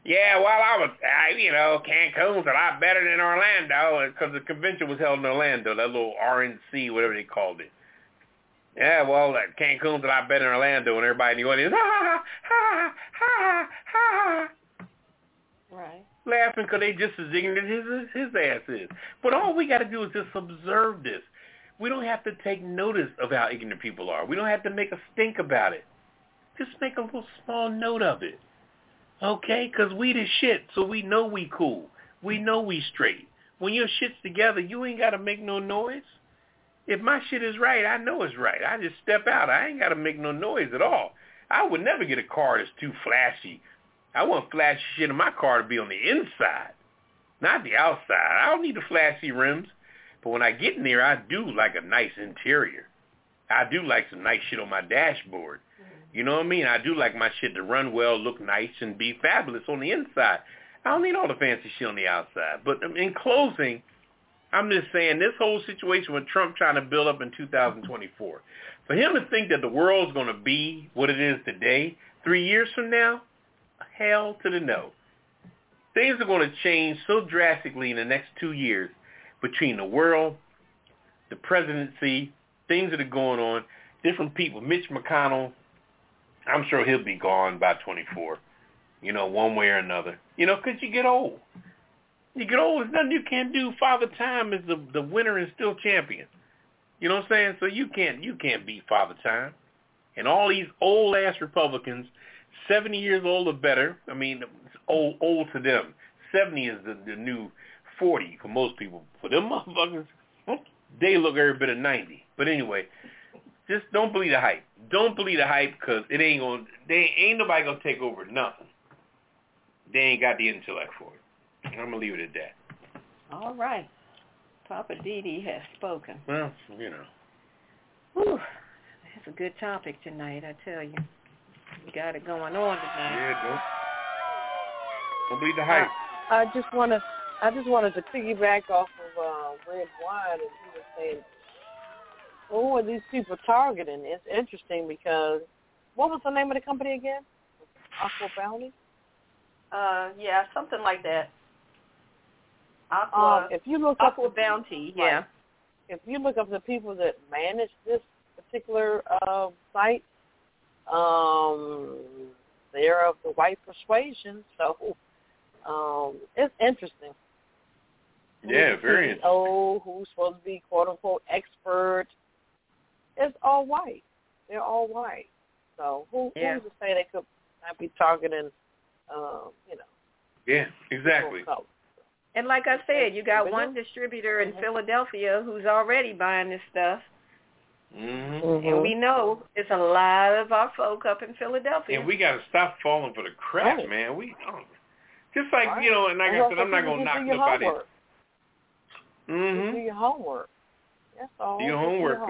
Cancun's a lot better than Orlando because the convention was held in Orlando, that little RNC, whatever they called it. Yeah, well, Cancun's a lot better than Orlando, and everybody in the audience, ha, ha, ha, ha, ha. Right. Laughing because they just as ignorant as his ass is. But all we got to do is just observe this. We don't have to take notice of how ignorant people are. We don't have to make a stink about it. Just make a little small note of it. Okay? Because we the shit, so we know we cool. We know we straight. When your shit's together, you ain't got to make no noise. If my shit is right, I know it's right. I just step out. I ain't got to make no noise at all. I would never get a car that's too flashy. I want flashy shit in my car to be on the inside, not the outside. I don't need the flashy rims. But when I get in there, I do like a nice interior. I do like some nice shit on my dashboard. You know what I mean? I do like my shit to run well, look nice, and be fabulous on the inside. I don't need all the fancy shit on the outside. But in closing, I'm just saying this whole situation with Trump trying to build up in 2024, for him to think that the world's going to be what it is today, 3 years from now, hell to the no. Things are going to change so drastically in the next 2 years between the world, the presidency, things that are going on, different people. Mitch McConnell, I'm sure he'll be gone by 24, one way or another. Because you get old. You get old, there's nothing you can't do. Father Time is the winner and still champion. You know what I'm saying? So you can't beat Father Time. And all these old-ass Republicans, 70 years old or better, I mean, old to them. 70 is the new 40 for most people. For them motherfuckers, they look every bit of 90. But anyway, just don't believe the hype. Don't believe the hype because ain't nobody going to take over nothing. They ain't got the intellect for it. I'm going to leave it at that. All right. Papa Didi has spoken. Well, Whew. That's a good topic tonight, I tell you. We got it going on tonight. Yeah, don't believe the hype. I just wanted to piggyback off of Red Wine, and he was saying, who are these people targeting? It's interesting because, what was the name of the company again? Aqua Bounty? Yeah, something like that. If you look Aqua up Bounty, yeah. If you look up the people that manage this particular site, they're of the white persuasion, so it's interesting. Yeah, very interesting. Who's supposed to be quote unquote expert? It's all white. They're all white. So who's to say they could not be targeting? Yeah, exactly. And like I said, you got one distributor in Philadelphia who's already buying this stuff. Mm-hmm. And we know it's a lot of our folk up in Philadelphia. And we got to stop falling for the crap, man. We just like, and like I said, I'm not going to knock nobody. Do your homework. That's all. Do your homework.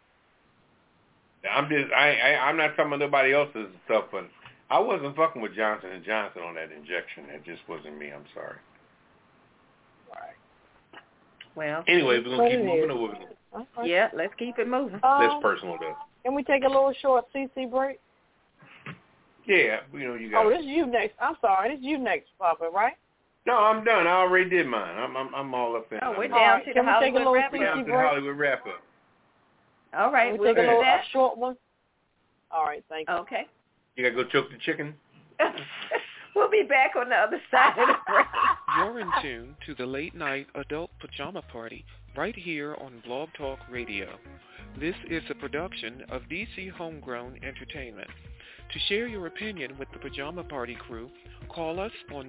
I'm not talking about nobody else's stuff, but I wasn't fucking with Johnson & Johnson on that injection. That just wasn't me. I'm sorry. Right. Well. Anyway, we're going to keep moving over. Yeah, let's keep it moving. That's personal, though. Can we take a little short CC break? Yeah, you got. Oh, this is you next. I'm sorry, this is you next, Papa, right? No, I'm done. I already did mine. I'm all up in. Oh, we're down to the Hollywood wrap-up. We're down to the Hollywood wrap-up. All right, we'll take a short one. All right, thank you. Okay. You got to go choke the chicken? We'll be back on the other side of the break. You're in tune to the Late Night Adult Pajama Party right here on Blog Talk Radio. This is a production of DC Homegrown Entertainment. To share your opinion with the Pajama Party crew, call us on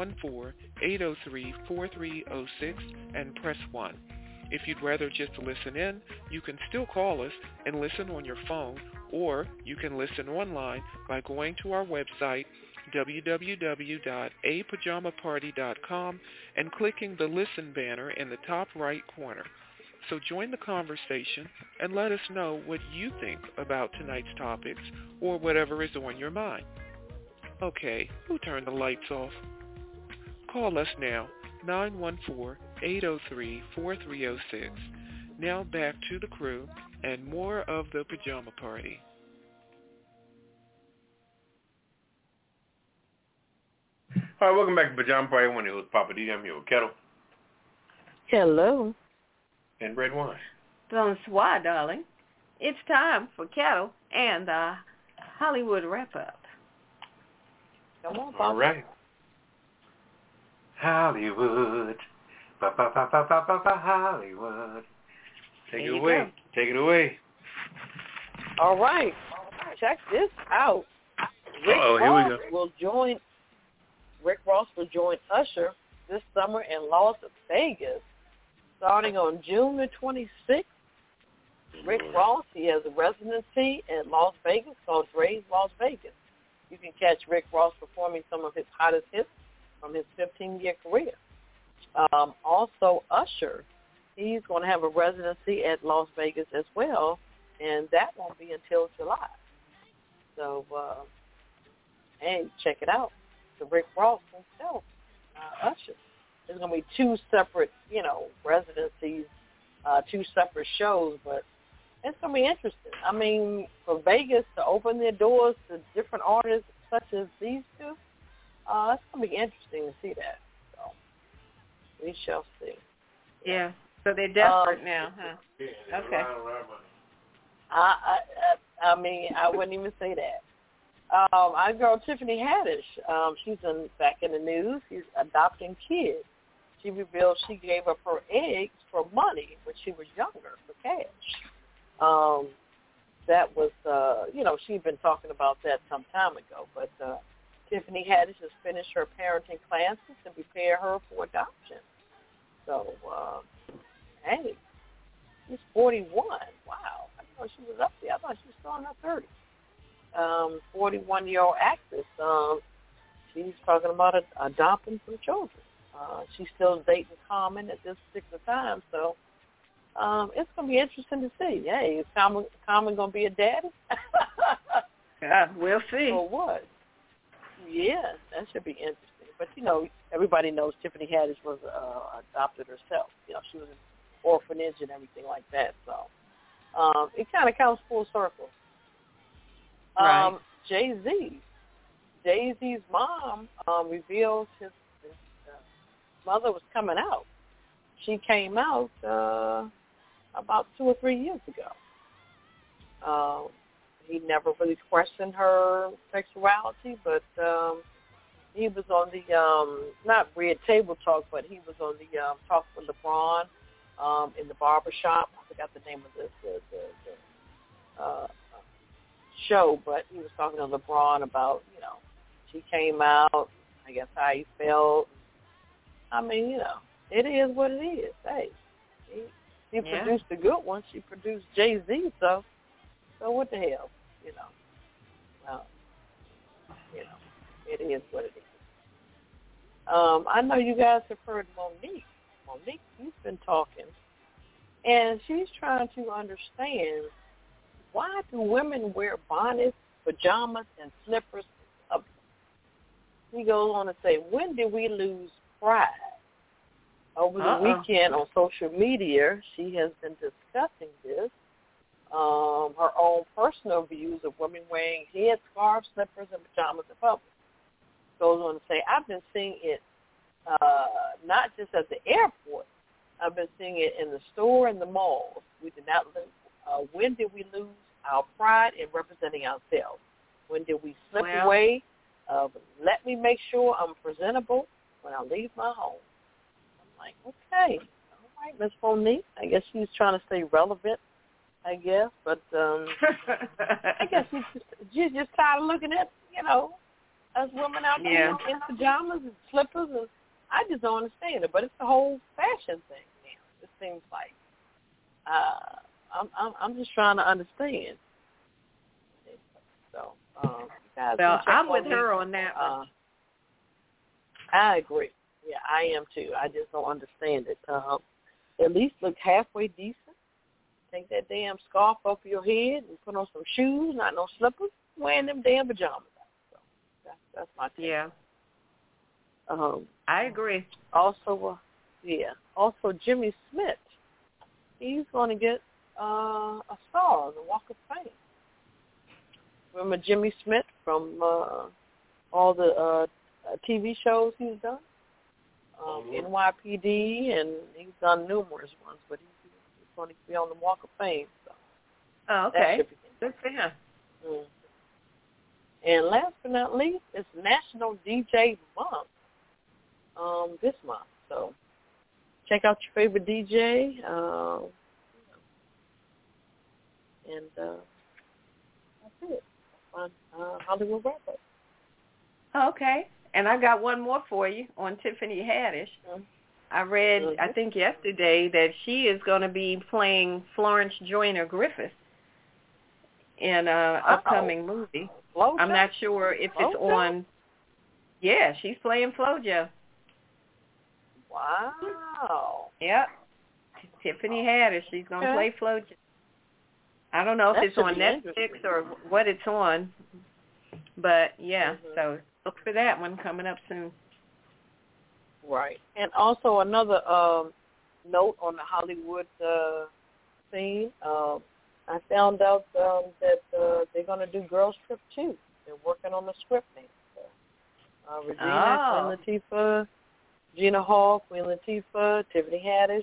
914-803-4306 and press 1. If you'd rather just listen in, you can still call us and listen on your phone, or you can listen online by going to our website, www.apajamaparty.com, and clicking the Listen banner in the top right corner. So join the conversation and let us know what you think about tonight's topics or whatever is on your mind. Okay, who turned the lights off? Call us now, 914-803-4306. Now back to the crew and more of the Pajama Party. All right, welcome back to Pajama Party. When it was Papa D, I'm here with Kettle. Hello. And Red Wine. Bonsoir, darling. It's time for Kettle and the Hollywood Wrap-Up. Come on, Papa. All right. Hollywood. Hollywood. Take it away. Take it away. All right. Check this out. Rick Ross will join Usher this summer in Las Vegas, starting on June the 26th. Rick Ross, he has a residency in Las Vegas called Dre's Las Vegas. You can catch Rick Ross performing some of his hottest hits from his 15-year career. Also, Usher, he's going to have a residency at Las Vegas as well, and that won't be until July. So, hey, check it out. The Rick Ross himself, Usher. There's going to be two separate, residencies, two separate shows, but it's going to be interesting. I mean, for Vegas to open their doors to different artists such as these two, it's going to be interesting to see that. So we shall see. Yeah. So they're desperate now, huh? Okay. I mean, I wouldn't even say that. Our girl Tiffany Haddish, she's back in the news. She's adopting kids. She revealed she gave up her eggs for money when she was younger, for cash. That was, she'd been talking about that some time ago. But Tiffany Haddish has finished her parenting classes to prepare her for adoption. So, hey, she's 41. Wow. I didn't know she was up there. I thought she was still in her 30s. 41-year-old actress. She's talking about adopting some children. She's still dating Common at this particular time, so it's going to be interesting to see. Hey, is Common going to be a daddy? We'll see. Or what? Yeah, that should be interesting. But, everybody knows Tiffany Haddish was adopted herself. She was in orphanage and everything like that, so it kind of comes full circle. Right. Jay-Z's mom revealed his mother was coming out. She came out about 2 or 3 years ago. He never really questioned her sexuality, but he was on the, not Red Table Talk, but he was on the Talk with LeBron in the barbershop. I forgot the name of the show, but he was talking to LeBron about, she came out, I guess how he felt. I mean, it is what it is. Hey, he produced a good one. She produced Jay-Z, so what the hell, it is what it is. I know you guys have heard Monique. Monique, she's been talking, and she's trying to understand, why do women wear bonnets, pajamas, and slippers? He goes on to say, when did we lose pride? Over the weekend on social media, she has been discussing this, her own personal views of women wearing headscarves, slippers, and pajamas in public. Goes on to say, I've been seeing it not just at the airport. I've been seeing it in the store and the malls. We did not lose. When did we lose our pride in representing ourselves? When did we slip away? Let me make sure I'm presentable when I leave my home. I'm like, okay, all right, Miss Monique. I guess she's trying to stay relevant, I guess. But I guess she's just tired of looking at, us women out there in pajamas and slippers. And I just don't understand it. But it's the whole fashion thing now. It seems like. I'm just trying to understand. So, well, I'm with her on that one. I agree. Yeah, I am too. I just don't understand it. At least look halfway decent. Take that damn scarf over your head and put on some shoes, not no slippers, wearing them damn pajamas. So that's my take. Yeah. I agree. Also, also Jimmy Smith. He's going to get a star on the Walk of Fame. Remember Jimmy Smith from all the TV shows he's done? NYPD, and he's done numerous ones, but he's going to be on the Walk of Fame. So. Oh, okay. Good for him. Mm. And last but not least, it's National DJ Month this month. So check out your favorite DJ. And that's it. Hollywood Wrap-Up. Okay. And I got one more for you on Tiffany Haddish. Mm-hmm. I read, I think yesterday, that she is going to be playing Florence Joyner Griffith in an upcoming movie. Flojo? I'm not sure if it's on. Yeah, she's playing Flojo. Wow. Yep. Tiffany Haddish. She's going to play Flojo. I don't know if it's on Netflix or what it's on. But, yeah, so look for that one coming up soon. Right. And also another note on the Hollywood scene. I found out that they're going to do Girls Trip 2. They're working on the script now. So, Regina, Queen Latifah, Gina Hall, Queen Latifah, Tiffany Haddish,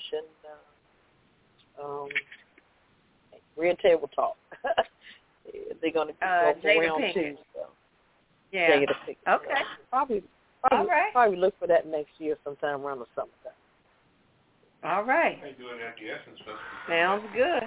and Red Table Talk. They're going to go for round 2. So. Yeah. Jada Pinkett. Okay. Probably look for that next year sometime around the summertime. All right. They do it at the Essence Festival. Sounds good.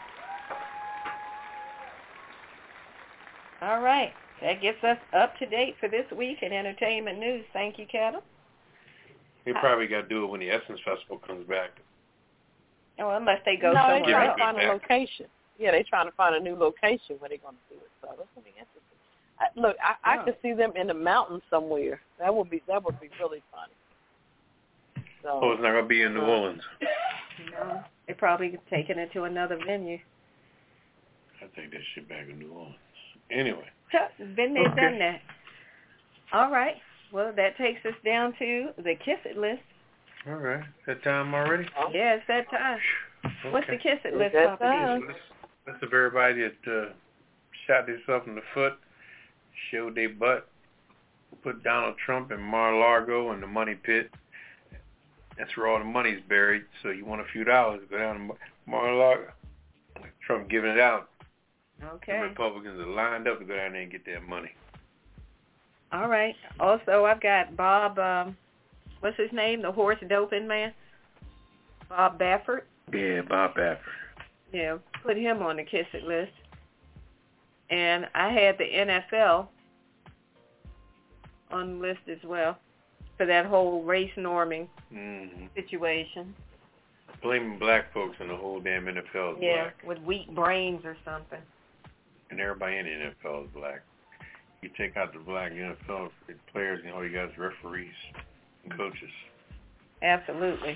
All right. That gets us up to date for this week in entertainment news. Thank you, Cattle. They probably got to do it when the Essence Festival comes back. Oh, unless they go somewhere else. No, they're trying to find a location. Yeah, they're trying to find a new location where they're going to do it. So that's going to be interesting. I could see them in the mountains somewhere. That would be really funny. So, it's not going to be in New Orleans. No, they're probably taking it to another venue. I think that shit back in New Orleans. Anyway. Been there, done that. All right. Well, that takes us down to the Kiss It list. All right. Is that time already? Yeah, it's that time. Okay. What's the Kiss It list, Papa D? List of everybody that shot themselves in the foot, showed their butt, put Donald Trump and Mar-a-Lago in the money pit. That's where all the money's buried. So you want a few dollars, go down to Mar-a-Lago. Trump giving it out. Okay. The Republicans are lined up to go down there and get their money. All right. Also, I've got Bob, what's his name? The horse doping man? Bob Baffert. Yeah, Bob Baffert. Yeah, put him on the Kiss It list. And I had the NFL on the list as well for that whole race norming situation. Blaming black folks in the whole damn NFL is black. With weak brains or something. And everybody in the NFL is black. You take out the black NFL players, and all you got is referees and coaches. Absolutely.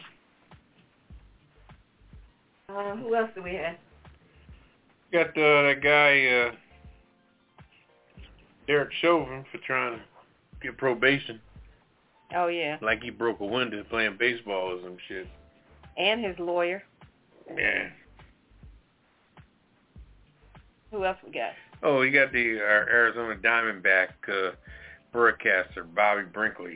Who else do we have? Got that guy, Derek Chauvin, for trying to get probation. Oh, yeah. Like he broke a window playing baseball or some shit. And his lawyer. Yeah. Who else we got? Oh, you got the Arizona Diamondback broadcaster, Bobby Brinkley.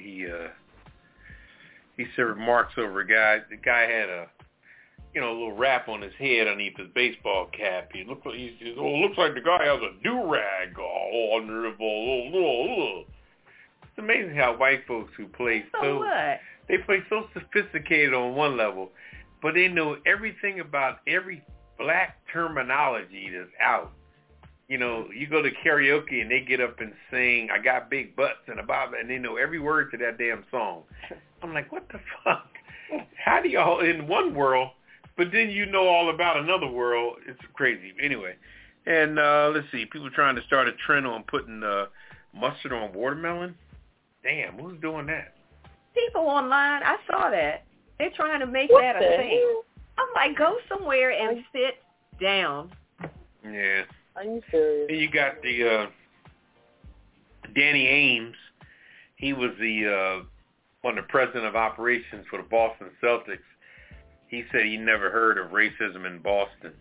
He said remarks over a guy. The guy had a little wrap on his head underneath his baseball cap. He looks like the guy has a do-rag under the ball. It's amazing how white folks who play they play so sophisticated on one level, but they know everything about every black terminology that's out. You know, you go to karaoke and they get up and sing, I got big butts and and they know every word to that damn song. I'm like, what the fuck? How do y'all in one world, but then you know all about another world? It's crazy. Anyway, and let's see, people trying to start a trend on putting mustard on watermelon. Damn, who's doing that? People online, I saw that. They're trying to make that a thing. I'm like, go somewhere and sit down. Yeah. Are you serious? Then you got the Danny Ainge. He was the one of the president of operations for the Boston Celtics. He said he never heard of racism in Boston.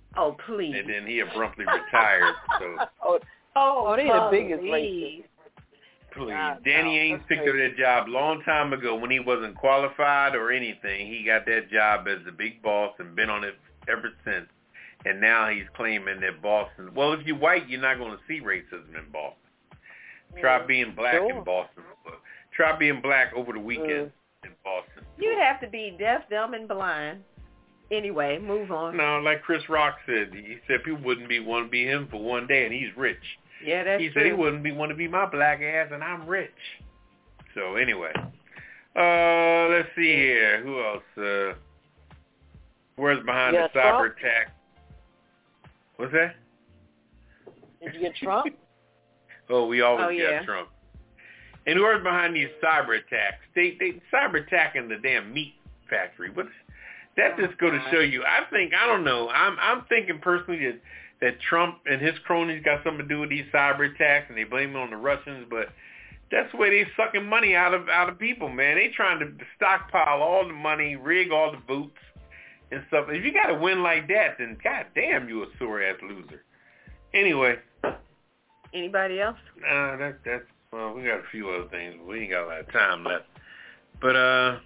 Oh, please. And then he abruptly retired. So. They're the biggest racists. Please. Danny Ainge picked up that job a long time ago when he wasn't qualified or anything. He got that job as the big boss and been on it ever since. And now he's claiming that Boston, well, if you're white, you're not going to see racism in Boston. Try being black in Boston. Try being black over the weekend in Boston. You'd have to be deaf, dumb, and blind. Anyway, move on. No, like Chris Rock said, he said people wouldn't want to be him for one day, and he's rich. Yeah, that's true. He said he wouldn't want to be my black ass, and I'm rich. So anyway, let's see here. Who else? Where's behind the cyber attack? What's that? Did you get Trump? We always get Trump. And whoever's behind these cyber attacks, they cyber attacking the damn meat factory. But that just go to show you. I don't know. I'm thinking personally that Trump and his cronies got something to do with these cyber attacks, and they blame it on the Russians. But that's the way they sucking money out of people, man. They trying to stockpile all the money, rig all the votes and stuff. If you got to win like that, then goddamn, you a sore ass loser. Anyway. Anybody else? That's well, we got a few other things. We ain't got a lot of time left. But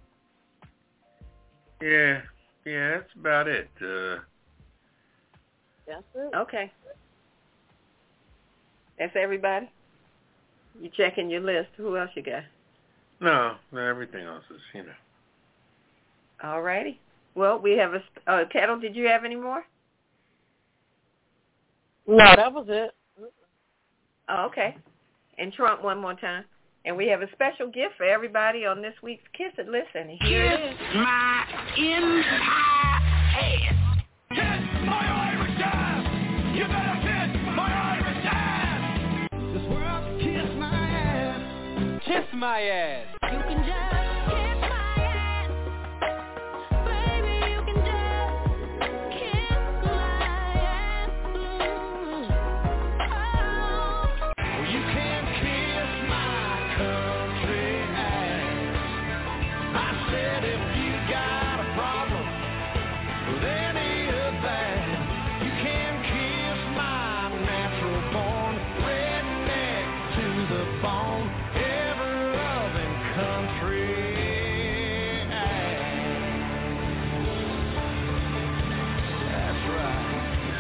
yeah, that's about it. That's it. Okay. That's everybody? You checking your list. Who else you got? No, everything else is, All righty. Well, we have Kettle, did you have any more? No, that was it. Oh, okay. And Trump one more time. And we have a special gift for everybody on this week's Kiss It Listen. Here it is. Kiss my entire ass. Kiss my Irish ass. You better kiss my Irish ass. This world, kiss my ass. Kiss my ass. You can just kiss my ass. Baby, you can just kiss my ass. Oh, you can kiss my country ass. I said if you got a problem with any of that, you can kiss my natural born redneck to the bone, ever-loving country ass. That's right.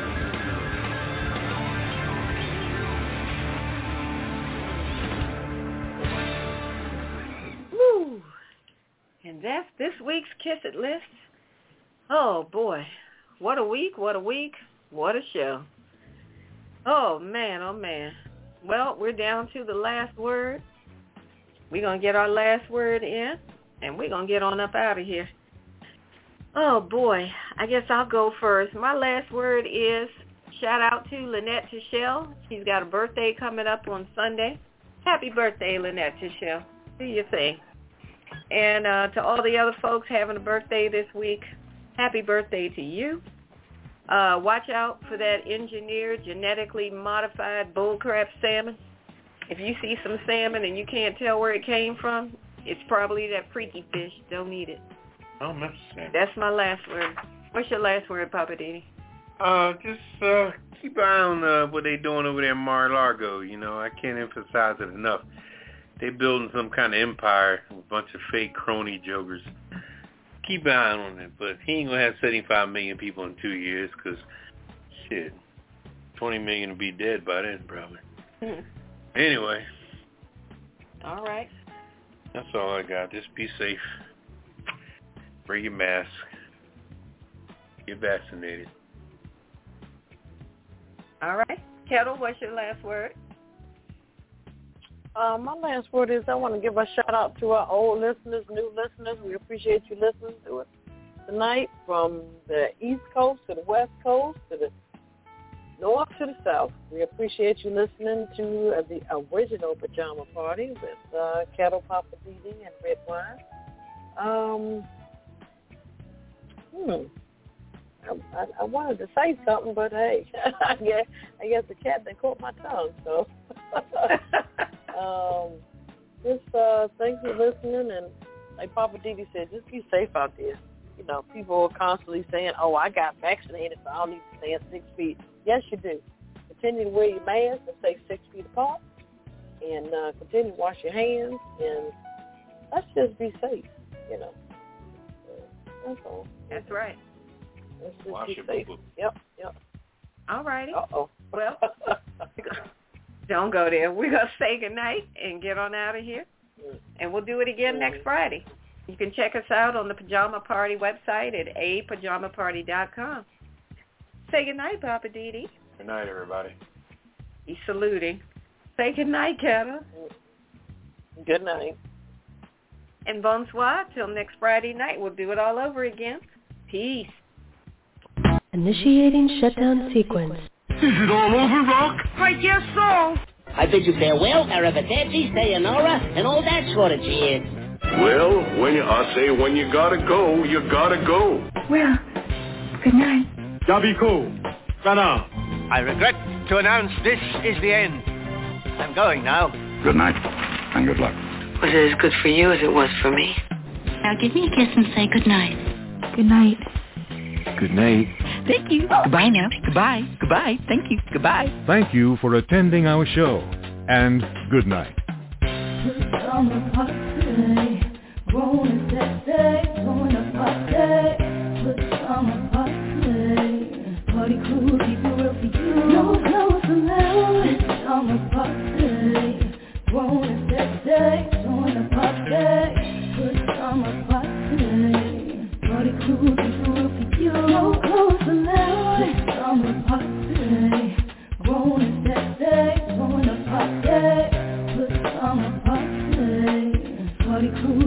Woo! And that's this week's Kiss It List. Oh, boy. What a week, what a week, what a show. Oh, man, oh, man. Well, we're down to the last word. We're going to get our last word in, and we're going to get on up out of here. Oh, boy. I guess I'll go first. My last word is shout out to Lynette Tichelle. She's got a birthday coming up on Sunday. Happy birthday, Lynette Tichelle. Do your thing. And to all the other folks having a birthday this week, happy birthday to you. Watch out for that engineered, genetically modified bullcrap salmon. If you see some salmon and you can't tell where it came from, it's probably that freaky fish. Don't eat it. Oh, that's salmon. That's my last word. What's your last word, Papa Didi? Just keep an eye on what they're doing over there in Mar-a-Lago. I can't emphasize it enough. They're building some kind of empire with a bunch of fake crony jokers. Keep an eye on it, but he ain't going to have 75 million people in 2 years because, 20 million will be dead by then probably. Anyway. All right. That's all I got. Just be safe. Wear your mask. Get vaccinated. All right. Kettle, what's your last word? My last word is I want to give a shout out to our old listeners, new listeners. We appreciate you listening to it tonight, from the East Coast to the West Coast to the North to the South. We appreciate you listening to the original Pajama Party with Kettle, Papa Didi, and Red Wine. I wanted to say something, but hey, I guess the cat that caught my tongue. So, thanks for listening, and like Papa Didi said, just be safe out there. people are constantly saying, oh, I got vaccinated, so I don't need to stand 6 feet. Yes, you do. Continue to wear your mask and stay 6 feet apart, and continue to wash your hands, and let's just be safe, That's all. That's right. Let's just wash be your safe. boo-boo. Yep. All righty. Uh-oh. Well, don't go there. We're going to say goodnight and get on out of here, and we'll do it again next Friday. You can check us out on the Pajama Party website at apajamaparty.com. Say goodnight, Papa Didi. Good night, everybody. He's saluting. Say goodnight, Kata. Good night. And bonsoir. Till next Friday night. We'll do it all over again. Peace. Initiating shutdown sequence. Is it all over, Rock? I guess so. I bid you farewell, arrivederci, sayonara, and all that sort of cheers. Well, when you gotta go, you gotta go. Well, good night. Yabiko. Sana. I regret to announce this is the end. I'm going now. Good night, and good luck. Was it as good for you as it was for me? Now give me a kiss and say good night. Good night. Good night. Thank you. Goodbye now. Goodbye. Goodbye. Thank you. Goodbye. Thank you for attending our show, and good night. Party crew, keep it real for you. No clothes allowed. It's summer party. Grown and sexy, join the party. Put summer party. Party crew, keep it real for you. No clothes allowed. It's summer party. Grown and sexy, join the party. Put summer party. Party crew.